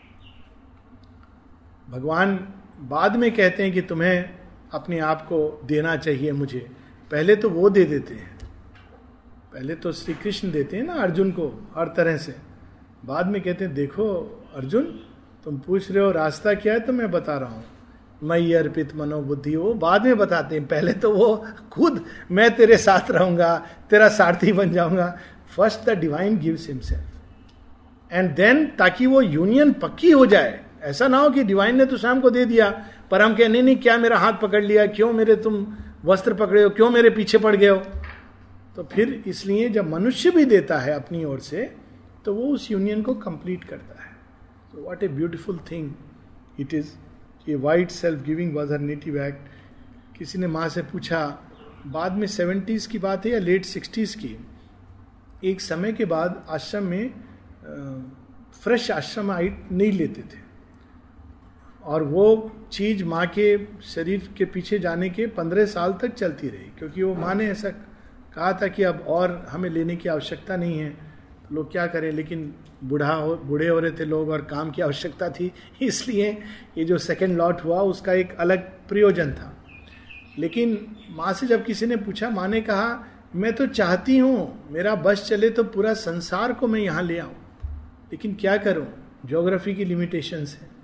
[SPEAKER 1] भगवान बाद में कहते हैं कि तुम्हें अपने आप को देना चाहिए मुझे. पहले तो वो दे देते हैं, पहले तो श्री कृष्ण देते हैं ना अर्जुन को हर तरह से. बाद में कहते हैं देखो अर्जुन, तुम पूछ रहे हो रास्ता क्या है, तो मैं बता रहा हूं, मई अर्पित मनोबुद्धि. वो बाद में बताते हैं, पहले तो वो खुद मैं तेरे साथ रहूंगा, तेरा सारथी बन जाऊंगा. First the divine gives himself and then, ताकि वो यूनियन पक्की हो जाए. ऐसा ना हो कि डिवाइन ने तो स्वयं को दे दिया पर हम कहने नहीं क्या मेरा हाथ पकड़ लिया, क्यों मेरे तुम वस्त्र पकड़े हो, क्यों मेरे पीछे पड़ गए हो. तो फिर इसलिए जब मनुष्य भी देता है अपनी ओर से तो वो उस यूनियन को कंप्लीट करता है. तो what a beautiful thing it is. ये white self giving was her native act. किसी ने माँ से पूछा, बाद में 70s की बात है या लेट 60s की, एक समय के बाद आश्रम में फ्रेश आश्रम आइट नहीं लेते थे, और वो चीज माँ के शरीर के पीछे जाने के 15 साल तक चलती रही, क्योंकि वो माँ ने ऐसा कहा था कि अब और हमें लेने की आवश्यकता नहीं है. तो लोग क्या करें, लेकिन बूढ़े हो रहे थे लोग और काम की आवश्यकता थी, इसलिए ये जो सेकंड लॉट हुआ उसका एक अलग प्रयोजन था. लेकिन माँ से जब किसी ने पूछा, माँ ने कहा मैं तो चाहती हूँ मेरा बस चले तो पूरा संसार को मैं यहाँ ले आऊँ, लेकिन क्या करूँ, ज्योग्राफी की लिमिटेशंस है,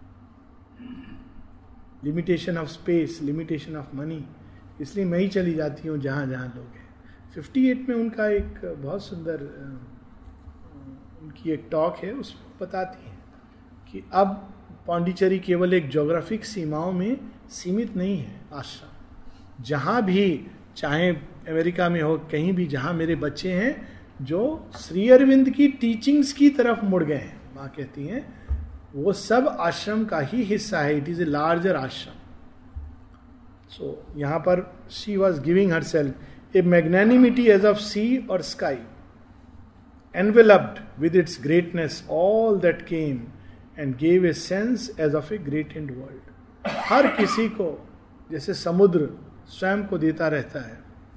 [SPEAKER 1] limitation of space, limitation of money, इसलिए मैं ही चली जाती हूँ जहाँ जहाँ लोग हैं. 58 में उनका एक बहुत सुंदर उनकी एक टॉक है, उसमें बताती है कि अब पांडिचेरी केवल एक ज्योग्राफिक सीमाओं में सीमित नहीं है. आश्रम जहाँ भी, चाहे अमेरिका में हो, कहीं भी जहाँ मेरे बच्चे हैं जो श्री अरविंद की टीचिंग्स की तरफ मुड़ गए हैं, माँ कहती हैं वो सब आश्रम का ही हिस्सा है. इट इज ए लार्जर आश्रम. सो यहाँ पर she was giving her self a magnanimity as of sea और sky, enveloped with its greatness all that came and gave a sense as of a greatened world. हर किसी को जैसे समुद्र स्वयं को देता रहता है,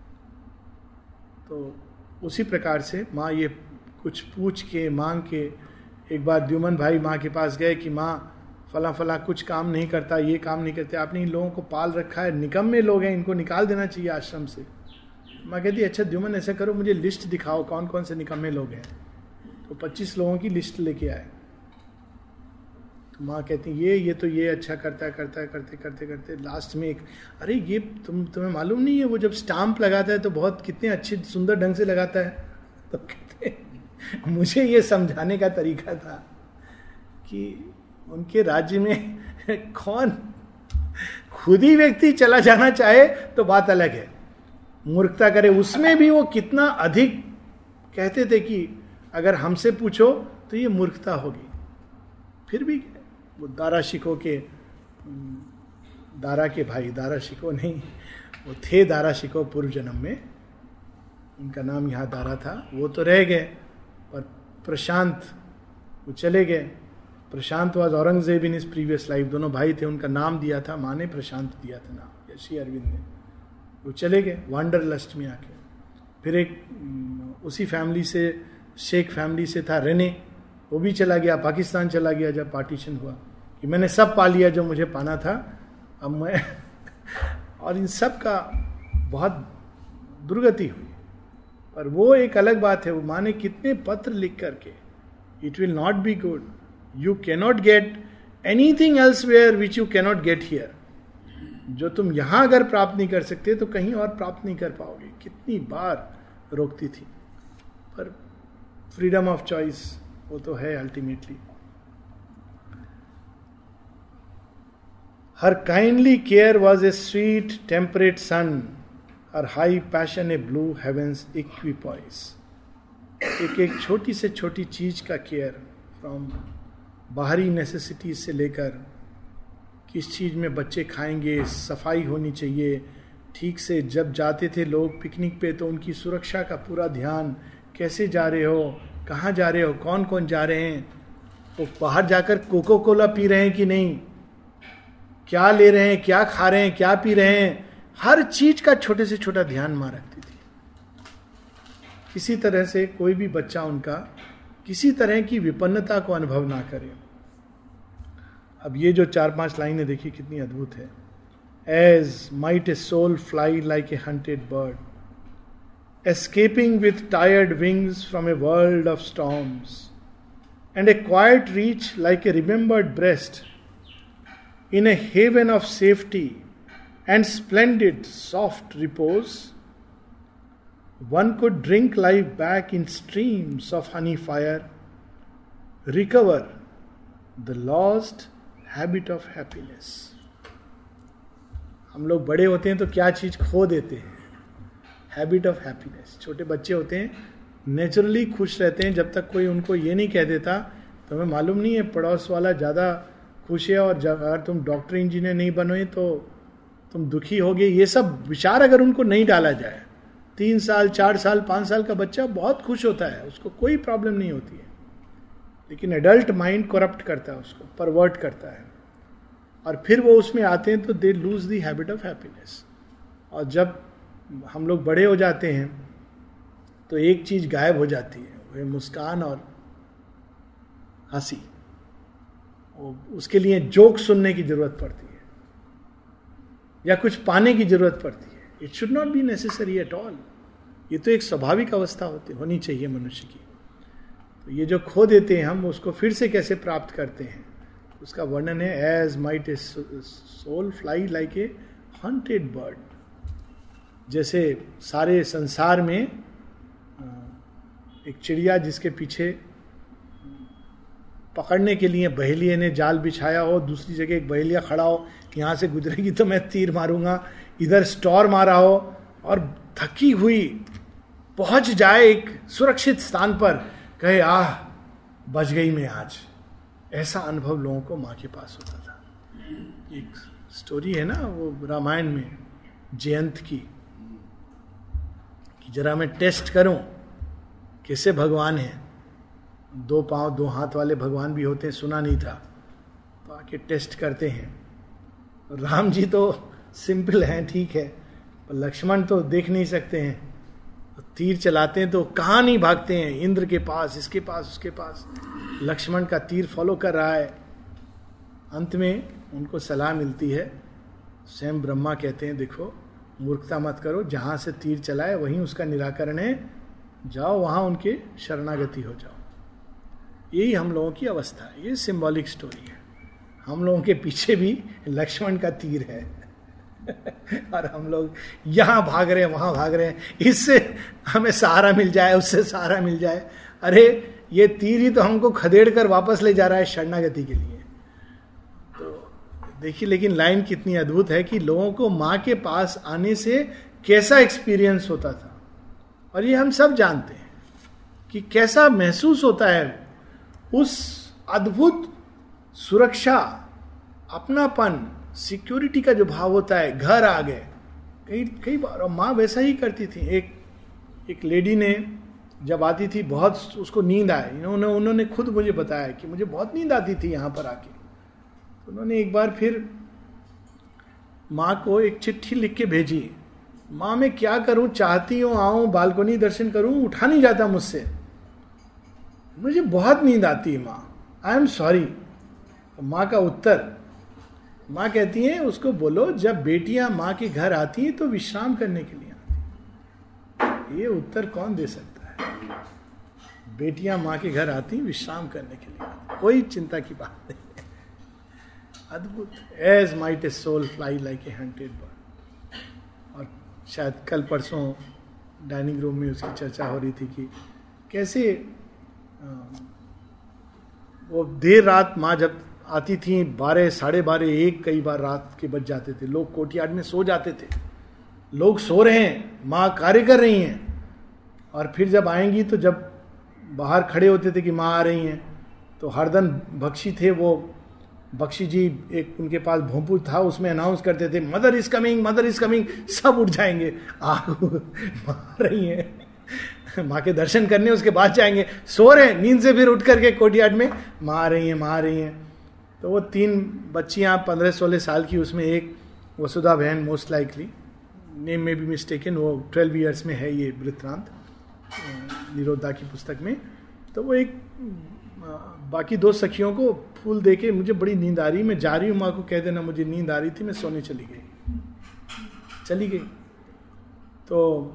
[SPEAKER 1] तो उसी प्रकार से माँ ये कुछ पूछ के मांग के. एक बार द्युमन भाई माँ के पास गए कि माँ फला फला कुछ काम नहीं करता, ये काम नहीं करते, आपने इन लोगों को पाल रखा है, निकम्मे लोग हैं, इनको निकाल देना चाहिए आश्रम से. माँ कहती अच्छा द्युमन ऐसा करो, मुझे लिस्ट दिखाओ कौन कौन से निकम्मे लोग हैं. तो 25 लोगों की लिस्ट लेके आए. तो माँ कहती ये तो ये अच्छा करते करते लास्ट में एक, अरे ये तुम्हें मालूम नहीं है वो जब स्टाम्प लगाता है तो बहुत कितने अच्छे सुंदर ढंग से लगाता है. तो कहते मुझे ये समझाने का तरीका था कि उनके राज्य में कौन खुद ही व्यक्ति चला जाना चाहे तो बात अलग है, मूर्खता करे उसमें भी वो कितना अधिक कहते थे कि अगर हमसे पूछो तो ये मूर्खता होगी. फिर भी वो दारा शिको के, दारा के भाई, दारा शिको नहीं, वो थे दारा शिको पूर्व जन्म में, उनका नाम याद आ रहा था, वो तो रह गए, और प्रशांत वो चले गए। Prashant was Aurangzeb in his previous life, दोनों भाई थे, उनका नाम दिया था माँ ने, प्रशांत दिया था नाम, या श्री अरविंद ने। वो चले गए वांडरलस्ट में आके। फिर एक उसी फैमिली से, शेख फैमिली से था रेने, वो भी चला गया, पाकिस्तान चला गया जब पार्टीशन हुआ, कि मैंने सब पा लिया जो मुझे पाना था, अब मैं और इन सब का बहुत दुर्गति हुई। पर वो एक अलग बात है, वो माँ ने कितने पत्र लिख करके, it will not be good, you cannot get anything elsewhere which you cannot get here. जो तुम यहां अगर प्राप्त नहीं कर सकते तो कहीं और प्राप्त नहीं कर पाओगे। कितनी बार रोकती थी, पर फ्रीडम ऑफ चॉइस वो तो है ultimately. Her kindly care was a sweet temperate sun, her high passion a blue heaven's equipoise. एक एक छोटी से छोटी चीज का केयर, फ्रॉम बाहरी नेसेसिटीज से लेकर किस चीज में बच्चे खाएंगे, सफाई होनी चाहिए ठीक से, जब जाते थे लोग पिकनिक पे तो उनकी सुरक्षा का पूरा ध्यान, कैसे जा रहे हो, कहाँ जा रहे हो, कौन कौन जा रहे हैं, वो बाहर जाकर कोको कोला पी रहे हैं कि नहीं, क्या ले रहे हैं, क्या खा रहे हैं, क्या पी रहे हैं, हर चीज का छोटे से छोटा ध्यान मां रखती थी। किसी तरह से कोई भी बच्चा उनका किसी तरह की विपन्नता को अनुभव ना करे। अब ये जो 4-5 लाइनें देखिए कितनी अद्भुत है। As might a soul fly like a hunted bird, escaping with tired wings from a world of storms, and a quiet reach like a remembered breast in a haven of safety and splendid soft repose. One could drink life back in streams of honey fire, recover the lost habit of happiness. हम लोग बड़े होते हैं तो क्या चीज खो देते हैं, हैबिट ऑफ हैप्पीनेस। छोटे बच्चे होते हैं नेचुरली खुश रहते हैं जब तक कोई उनको ये नहीं कह देता तुम्हें मालूम नहीं है पड़ोस वाला ज़्यादा खुश है, और जब अगर तुम डॉक्टर इंजीनियर नहीं बनो तो तुम दुखी होगे। ये सब विचार अगर उनको नहीं डाला जाए, 3 साल 4 साल 5 साल का बच्चा बहुत खुश होता है, उसको कोई प्रॉब्लम नहीं होती है, लेकिन एडल्ट माइंड करप्ट करता है उसको, परवर्ट करता है, और फिर वो उसमें आते हैं तो they lose the habit of happiness. और जब हम लोग बड़े हो जाते हैं तो एक चीज गायब हो जाती है, वो मुस्कान और हंसी। उसके लिए जोक सुनने की जरूरत पड़ती है या कुछ पाने की जरूरत पड़ती है। It should not be necessary at all. ये तो एक स्वाभाविक अवस्था होनी चाहिए मनुष्य की। तो ये जो खो देते हैं हम, उसको फिर से कैसे प्राप्त करते हैं, उसका वर्णन है as might a soul fly like a hunted bird. जैसे सारे संसार में एक चिड़िया जिसके पीछे पकड़ने के लिए बहेलिये ने जाल बिछाया हो, दूसरी जगह एक बहेलिया खड़ा हो, यहां से गुजरेगी तो मैं तीर मारूंगा, इधर स्टॉर्म आ रहा हो, और थकी हुई पहुंच जाए एक सुरक्षित स्थान पर, कहे आह बच गई मैं आज। ऐसा अनुभव लोगों को माँ के पास होता था। एक स्टोरी है ना वो रामायण में जयंत की, कि जरा मैं टेस्ट करूं कैसे भगवान है। 2 पांव 2 हाथ वाले भगवान भी होते हैं, सुना नहीं था, तो आके टेस्ट करते हैं। राम जी तो सिंपल हैं, ठीक है, पर लक्ष्मण तो देख नहीं सकते हैं, तो तीर चलाते हैं तो कहाँ नहीं भागते हैं, इंद्र के पास, इसके पास, उसके पास। लक्ष्मण का तीर फॉलो कर रहा है। अंत में उनको सलाह मिलती है, स्वयं ब्रह्मा कहते हैं देखो मूर्खता मत करो, जहां से तीर चलाए वहीं उसका निराकरण है, जाओ वहां उनके शरणागति हो जाओ। यही हम लोगों की अवस्था है। ये सिंबॉलिक स्टोरी है। हम लोगों के पीछे भी लक्ष्मण का तीर है और हम लोग यहां भाग रहे हैं, वहां भाग रहे हैं, इससे हमें सहारा मिल जाए, उससे सहारा मिल जाए। अरे ये तीर ही तो हमको खदेड़ कर वापस ले जा रहा है शरणागति के लिए। तो देखिए, लेकिन लाइन कितनी अद्भुत है कि लोगों को माँ के पास आने से कैसा एक्सपीरियंस होता था, और ये हम सब जानते हैं कि कैसा महसूस होता है। उस अद्भुत सुरक्षा, अपनापन, सिक्योरिटी का जो भाव होता है, घर आ गए कई बार। और माँ वैसा ही करती थी। एक लेडी ने जब आती थी, बहुत उसको नींद आए, उन्होंने खुद मुझे बताया कि मुझे बहुत नींद आती थी यहाँ पर आके। तो उन्होंने एक बार फिर माँ को एक चिट्ठी लिख के भेजी, माँ मैं क्या करूं, चाहती हूं आऊं बालकनी दर्शन करूं, उठा नहीं जाता मुझसे, मुझे बहुत नींद आती है माँ, आई एम सॉरी। माँ का उत्तर, माँ कहती है उसको बोलो जब बेटियां माँ के घर आती हैं तो विश्राम करने के लिए आती। ये उत्तर कौन दे सकता है? बेटियां माँ के घर आती विश्राम करने के लिए, कोई चिंता की बात नहीं है। अद्भुत। As might a soul fly like a hunted bird. और शायद कल परसों डाइनिंग रूम में उसकी चर्चा हो रही थी कि कैसे वो देर रात माँ जब आती थी, 12, 12:30, 1 कई बार रात के बज जाते थे, लोग कोर्टयार्ड में सो जाते थे, लोग सो रहे हैं, माँ कार्य कर रही हैं, और फिर जब आएंगी तो जब बाहर खड़े होते थे कि माँ आ रही हैं, तो हरदन बख्शी थे, वो बख्शी जी एक उनके पास भोंपू था, उसमें अनाउंस करते थे mother is coming, mother is coming. सब उठ जाएंगे, माँ आ रही हैं, माँ के दर्शन करने, उसके बाद जाएंगे, सो रहे हैं, नींद से फिर उठ करके कोर्टयार्ड में माँ आ रही हैं, माँ आ रही हैं। तो वो 3 बच्चियाँ 15-16 साल की, उसमें एक वसुधा बहन मोस्ट लाइकली, नेम में भी मिस्टेकन, वो 12 ईयर्स में है ये वृत्तांत निरोधा की पुस्तक में। तो वो एक बाकी 2 सखियों को फूल देके, मुझे बड़ी नींद आ रही, मैं जा रही हूँ, माँ को कह देना मुझे नींद आ रही थी, मैं सोने चली गई। तो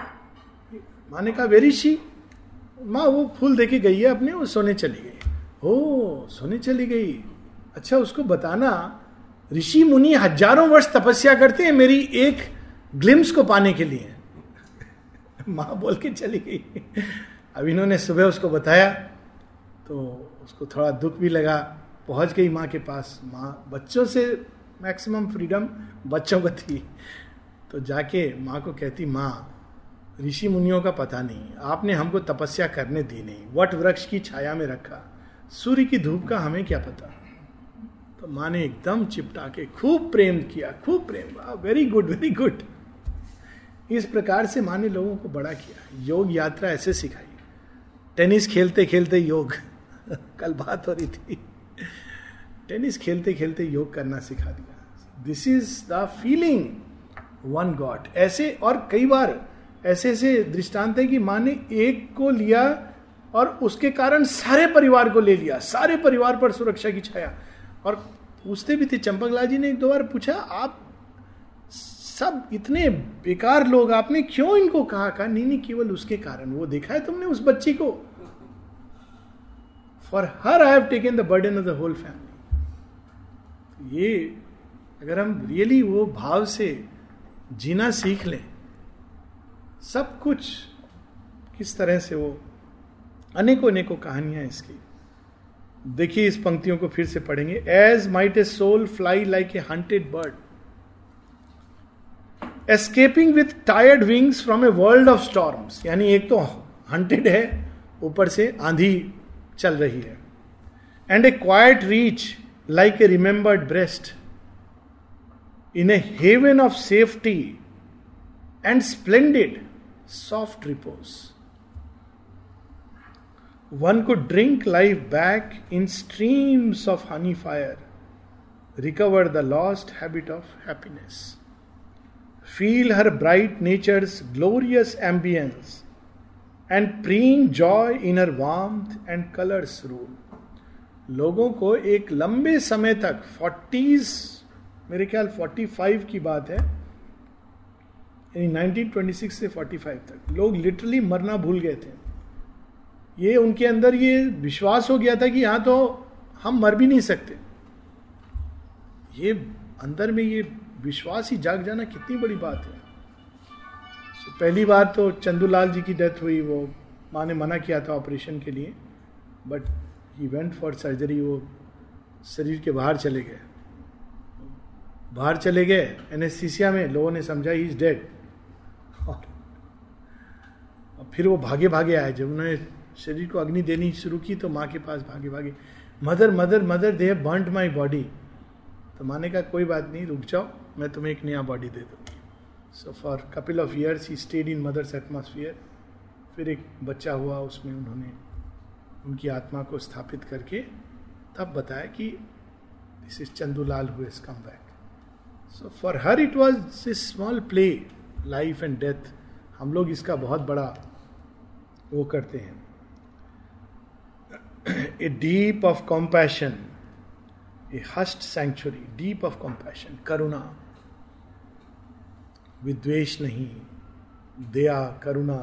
[SPEAKER 1] माँ ने कहा वेरी शी, माँ वो फूल देके गई है अपने, वो सोने चली गई। ओ सोने चली गई, अच्छा उसको बताना ऋषि मुनि हजारों वर्ष तपस्या करते हैं मेरी एक ग्लिम्स को पाने के लिए। माँ बोल के चली गई। अब इन्होंने सुबह उसको बताया तो उसको थोड़ा दुख भी लगा, पहुंच गई माँ के पास, माँ बच्चों से मैक्सिमम फ्रीडम बच्चों को थी, तो जाके माँ को कहती, माँ ऋषि मुनियों का पता नहीं, आपने हमको तपस्या करने दी नहीं, वट वृक्ष की छाया में रखा, सूर्य की धूप का हमें क्या पता। तो माँ ने एकदम चिपटा के खूब प्रेम किया, खूब प्रेम, वेरी गुड वेरी गुड। इस प्रकार से माँ ने लोगों को बड़ा किया, योग यात्रा ऐसे सिखाई। टेनिस खेलते खेलते योग कल बात हो रही थी, टेनिस खेलते खेलते योग करना सिखा दिया। This is the feeling one got. ऐसे और कई बार ऐसे दृष्टांत है कि माँ ने एक को लिया और उसके कारण सारे परिवार को ले लिया, सारे परिवार पर सुरक्षा की छाया। और पूछते भी थे, चंपकलाल जी ने 1-2 बार पूछा, आप सब इतने बेकार लोग, आपने क्यों इनको कहा नहीं केवल उसके कारण, वो देखा है तुमने उस बच्ची को, for her I have taken the burden of the whole family. ये अगर हम रियली वो भाव से जीना सीख लें, सब कुछ किस तरह से, वो अनेकों कहानियां इसकी। देखिए इस पंक्तियों को फिर से पढ़ेंगे। As might a soul fly like a hunted bird, escaping with tired wings from a world of storms. यानी एक तो हंटेड है, ऊपर से आंधी चल रही है। And a quiet reach like a remembered breast in a haven of safety and splendid soft repose. One could drink life back in streams of honey fire, recover the lost habit of happiness, feel her bright nature's glorious ambience, and preen joy in her warmth and colors rule. लोगों को एक लंबे समय तक 40s, मेरे ख्याल 45 की बात है, यानी 1926 से 45 तक लोग लिटरली मरना भूल गए थे। ये उनके अंदर ये विश्वास हो गया था कि यहां तो हम मर भी नहीं सकते। ये अंदर में ये विश्वास ही जाग जाना कितनी बड़ी बात है। पहली बार तो चंदूलाल जी की डेथ हुई, वो माँ ने मना किया था ऑपरेशन के लिए, but he went for surgery. वो शरीर के बाहर चले गए एनेस्थीसिया में, लोगों ने समझा ही इज डेड। और फिर वो भागे आए, जब उन्होंने शरीर को अग्नि देनी शुरू की तो माँ के पास भागे, mother mother mother they have burned my body. तो माँ ने कहा कोई बात नहीं, रुक जाओ, मैं तुम्हें एक नया बॉडी दे दूंगी। So for couple of years he stayed in mother's atmosphere फिर एक बच्चा हुआ, उसमें उन्होंने उनकी आत्मा को स्थापित करके तब बताया कि this is Chandulal who has come back. So for her it was this small play, life and death. हम लोग इसका बहुत बड़ा वो करते हैं. A deep of compassion, a hushed sanctuary, deep of compassion, करुणा, विद्वेष नहीं, दया, करुणा,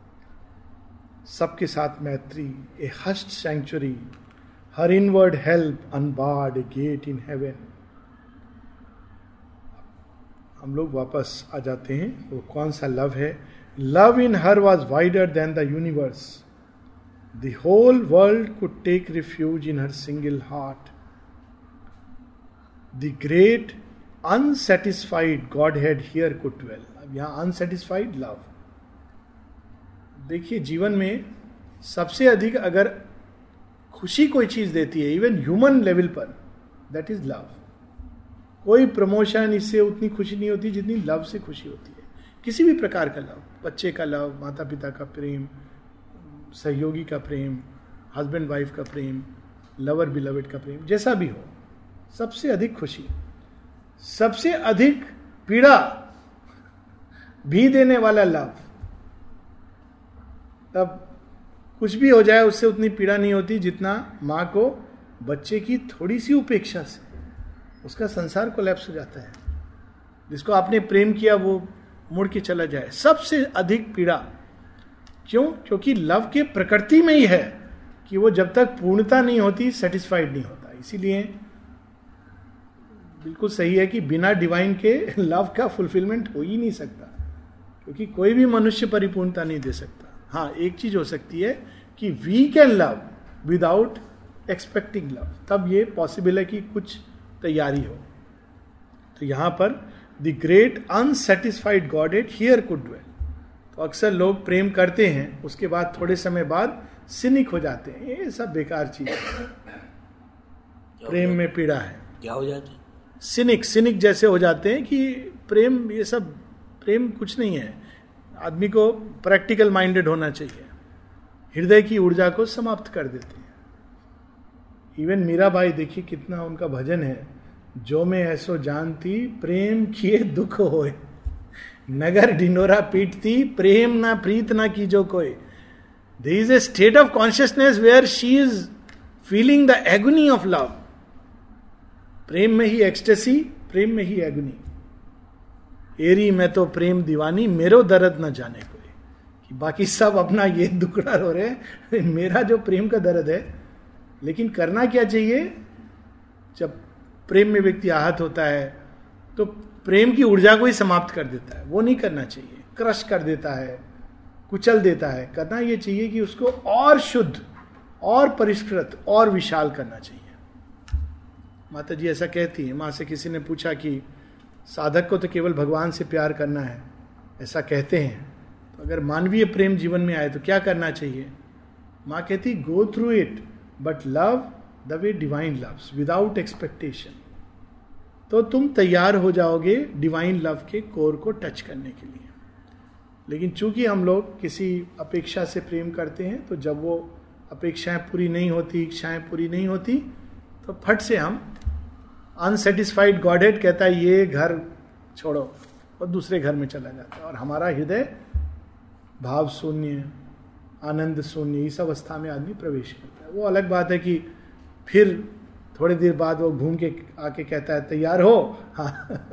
[SPEAKER 1] सबके साथ मैत्री. A hushed sanctuary, her inward help unbarred, a gate in heaven. हम लोग वापस आ जाते हैं. वो कौन सा लव है? Love in her was wider than the universe. The whole world could take refuge in her single heart. The great unsatisfied godhead here could dwell. अब यहां अनसेटिस्फाइड लव. देखिए, जीवन में सबसे अधिक अगर खुशी कोई चीज देती है, इवन ह्यूमन लेवल पर, दैट इज लव. कोई प्रमोशन इससे उतनी खुशी नहीं होती जितनी लव से खुशी होती है. किसी भी प्रकार का लव, बच्चे का लव, माता पिता का प्रेम, सहयोगी का प्रेम, हस्बैंड वाइफ का प्रेम, लवर बिलवेड का प्रेम, जैसा भी हो, सबसे अधिक खुशी, सबसे अधिक पीड़ा भी देने वाला लव. तब कुछ भी हो जाए उससे उतनी पीड़ा नहीं होती जितना माँ को बच्चे की थोड़ी सी उपेक्षा से उसका संसार कोलैप्स हो जाता है. जिसको आपने प्रेम किया वो मुड़ के चला जाए, सबसे अधिक पीड़ा. क्यों? क्योंकि लव के प्रकृति में ही है कि वो जब तक पूर्णता नहीं होती सेटिस्फाइड नहीं होता. इसीलिए बिल्कुल सही है कि बिना डिवाइन के लव का फुलफिलमेंट हो ही नहीं सकता, क्योंकि कोई भी मनुष्य परिपूर्णता नहीं दे सकता. हाँ, एक चीज हो सकती है कि we can love without expecting love. तब ये पॉसिबल है कि कुछ तैयारी हो. तो यहां पर the great unsatisfied godhead here could dwell. तो अक्सर लोग प्रेम करते हैं, उसके बाद थोड़े समय बाद सिनिक हो जाते हैं. ये सब बेकार चीज है. प्रेम में पीड़ा है.
[SPEAKER 2] क्या हो जाती?
[SPEAKER 1] सिनिक जैसे हो जाते हैं कि प्रेम, ये सब प्रेम कुछ नहीं है. आदमी को प्रैक्टिकल माइंडेड होना चाहिए. हृदय की ऊर्जा को समाप्त कर देते हैं. इवन मीरा भाई, देखिए कितना उनका भजन है, जो मैं ऐसो जानती प्रेम किए दुख होए, नगर ढिंडोरा पीटती प्रेम ना प्रीत ना कीजो कोई. There is a state of consciousness where she is feeling the agony of love. प्रेम में ही एक्सटेसी, प्रेम में ही एगोनी. एरी मैं तो प्रेम दीवानी, मेरो दर्द न जाने कोई. कि बाकी सब अपना ये दुखड़ा रो रहे हैं, मेरा जो प्रेम का दर्द है. लेकिन करना क्या चाहिए? जब प्रेम में व्यक्ति आहत होता है तो प्रेम की ऊर्जा को ही समाप्त कर देता है. वो नहीं करना चाहिए. क्रश कर देता है, कुचल देता है. करना ये चाहिए कि उसको और शुद्ध और परिष्कृत और विशाल करना चाहिए. माता जी ऐसा कहती है. माँ से किसी ने पूछा कि साधक को तो केवल भगवान से प्यार करना है, ऐसा कहते हैं, तो अगर मानवीय प्रेम जीवन में आए तो क्या करना चाहिए? माँ कहती go through it but love the way divine loves without expectation. तो तुम तैयार हो जाओगे डिवाइन लव के कोर को टच करने के लिए. लेकिन चूंकि हम लोग किसी अपेक्षा से प्रेम करते हैं, तो जब वो अपेक्षाएं पूरी नहीं होती, इच्छाएं पूरी नहीं होती, तो फट से हम अनसेटिस्फाइड गॉडेड कहता है ये घर छोड़ो, और दूसरे घर में चला जाता है. और हमारा हृदय भाव शून्य, आनंद शून्य, इस अवस्था में आदमी प्रवेश करता है. वो अलग बात है कि फिर थोड़ी देर बाद वो घूम के आके कहता है तैयार हो. हाँ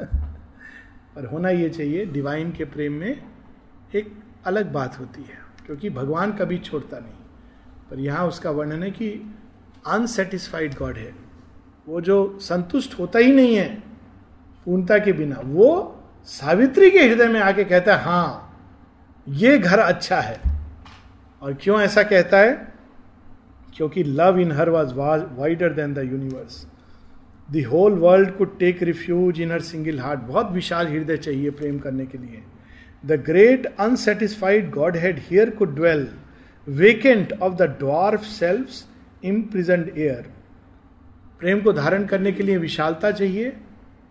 [SPEAKER 1] पर होना ये चाहिए. डिवाइन के प्रेम में एक अलग बात होती है, क्योंकि भगवान कभी छोड़ता नहीं. पर यहाँ उसका वर्णन है कि अनसेटिस्फाइड गॉड है, वो जो संतुष्ट होता ही नहीं है पूर्णता के बिना. वो सावित्री के हृदय में आके कहता है हाँ ये घर अच्छा है. और क्यों ऐसा कहता है? क्योंकि love in her was wider than the universe. The whole world could take refuge in her single heart. बहुत विशाल हृदय चाहिए प्रेम करने के लिए. The great unsatisfied godhead here could dwell, vacant of the dwarf self's imprisoned air. प्रेम को धारण करने के लिए विशालता चाहिए,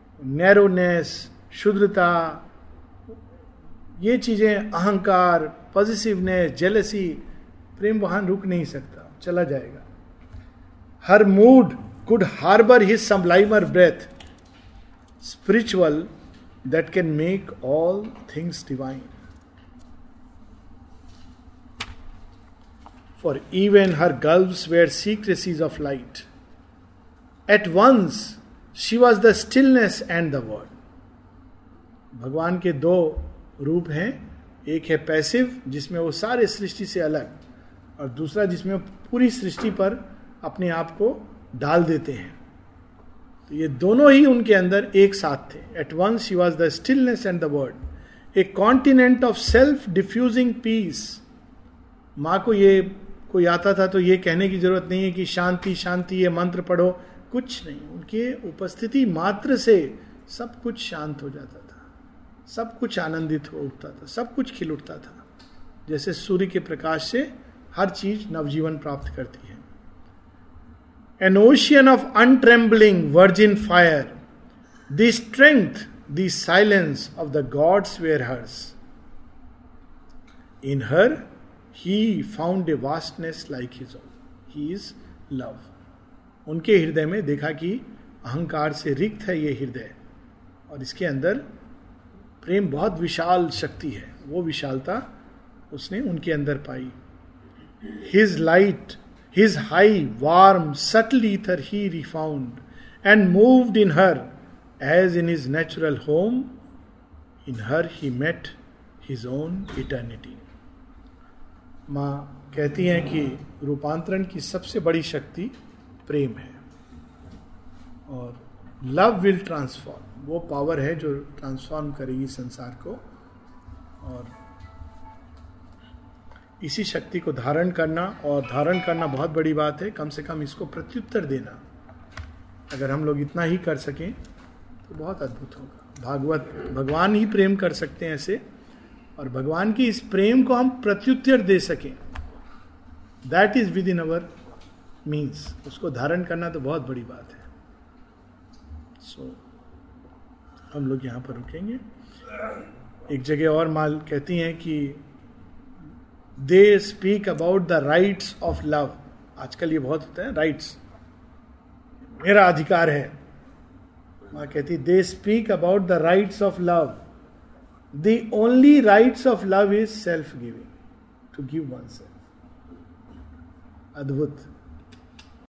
[SPEAKER 1] नैरोनेस, शुद्धता, ये चीजें, अहंकार, पॉजिटिवनेस, जेलसी, प्रेम वहां रुक नहीं सकता, चला जाएगा. Her mood could harbor his sublimer breath, spiritual, that can make all things divine. For even her gulfs were secrecies of light. At once she was the stillness and the word. भगवान के दो रूप हैं, एक है passive जिसमें वो सारे सृष्टि से अलग, और दूसरा जिसमें वो पूरी सृष्टि पर अपने आप को डाल देते हैं. तो ये दोनों ही उनके अंदर एक साथ थे. At once she was the stillness and the word, a continent of self diffusing peace. माँ को ये कोई आता था तो ये कहने की जरूरत नहीं है कि शांति शांति ये मंत्र पढ़ो, कुछ नहीं. उनके उपस्थिति मात्र से सब कुछ शांत हो जाता था, सब कुछ आनंदित हो उठता था, सब कुछ खिल उठता था. जैसे सूर्य के प्रकाश से हर चीज नवजीवन प्राप्त करती है. An ocean of untrembling virgin fire, the strength, the silence of the gods were hers. In her, he found a vastness like his own. He is love. उनके हृदय में देखा कि अहंकार से रिक्त है ये हृदय, और इसके अंदर प्रेम बहुत विशाल शक्ति है. वो विशालता उसने उनके अंदर पाई. His light, his high, warm, subtle ether he refound and moved in her as in his natural home. In her he met his own eternity. माँ कहती हैं कि रूपांतरण की सबसे बड़ी शक्ति प्रेम है, और लव विल ट्रांसफॉर्म. वो पावर है जो ट्रांसफॉर्म करेगी संसार को, और इसी शक्ति को धारण करना, और धारण करना बहुत बड़ी बात है, कम से कम इसको प्रत्युत्तर देना. अगर हम लोग इतना ही कर सकें तो बहुत अद्भुत होगा. भगवान ही प्रेम कर सकते हैं ऐसे, और भगवान की इस प्रेम को हम प्रत्युत्तर दे सकें, that is within our means. उसको धारण करना तो बहुत बड़ी बात है. सो हम लोग यहाँ पर रुकेंगे. एक जगह और माल कहती हैं कि they speak about the rights of love. आजकल ये बहुत होता है, राइट्स, मेरा अधिकार है. माँ कहती they speak about the rights of love. The only rights of love is self giving, to give oneself. अद्भुत.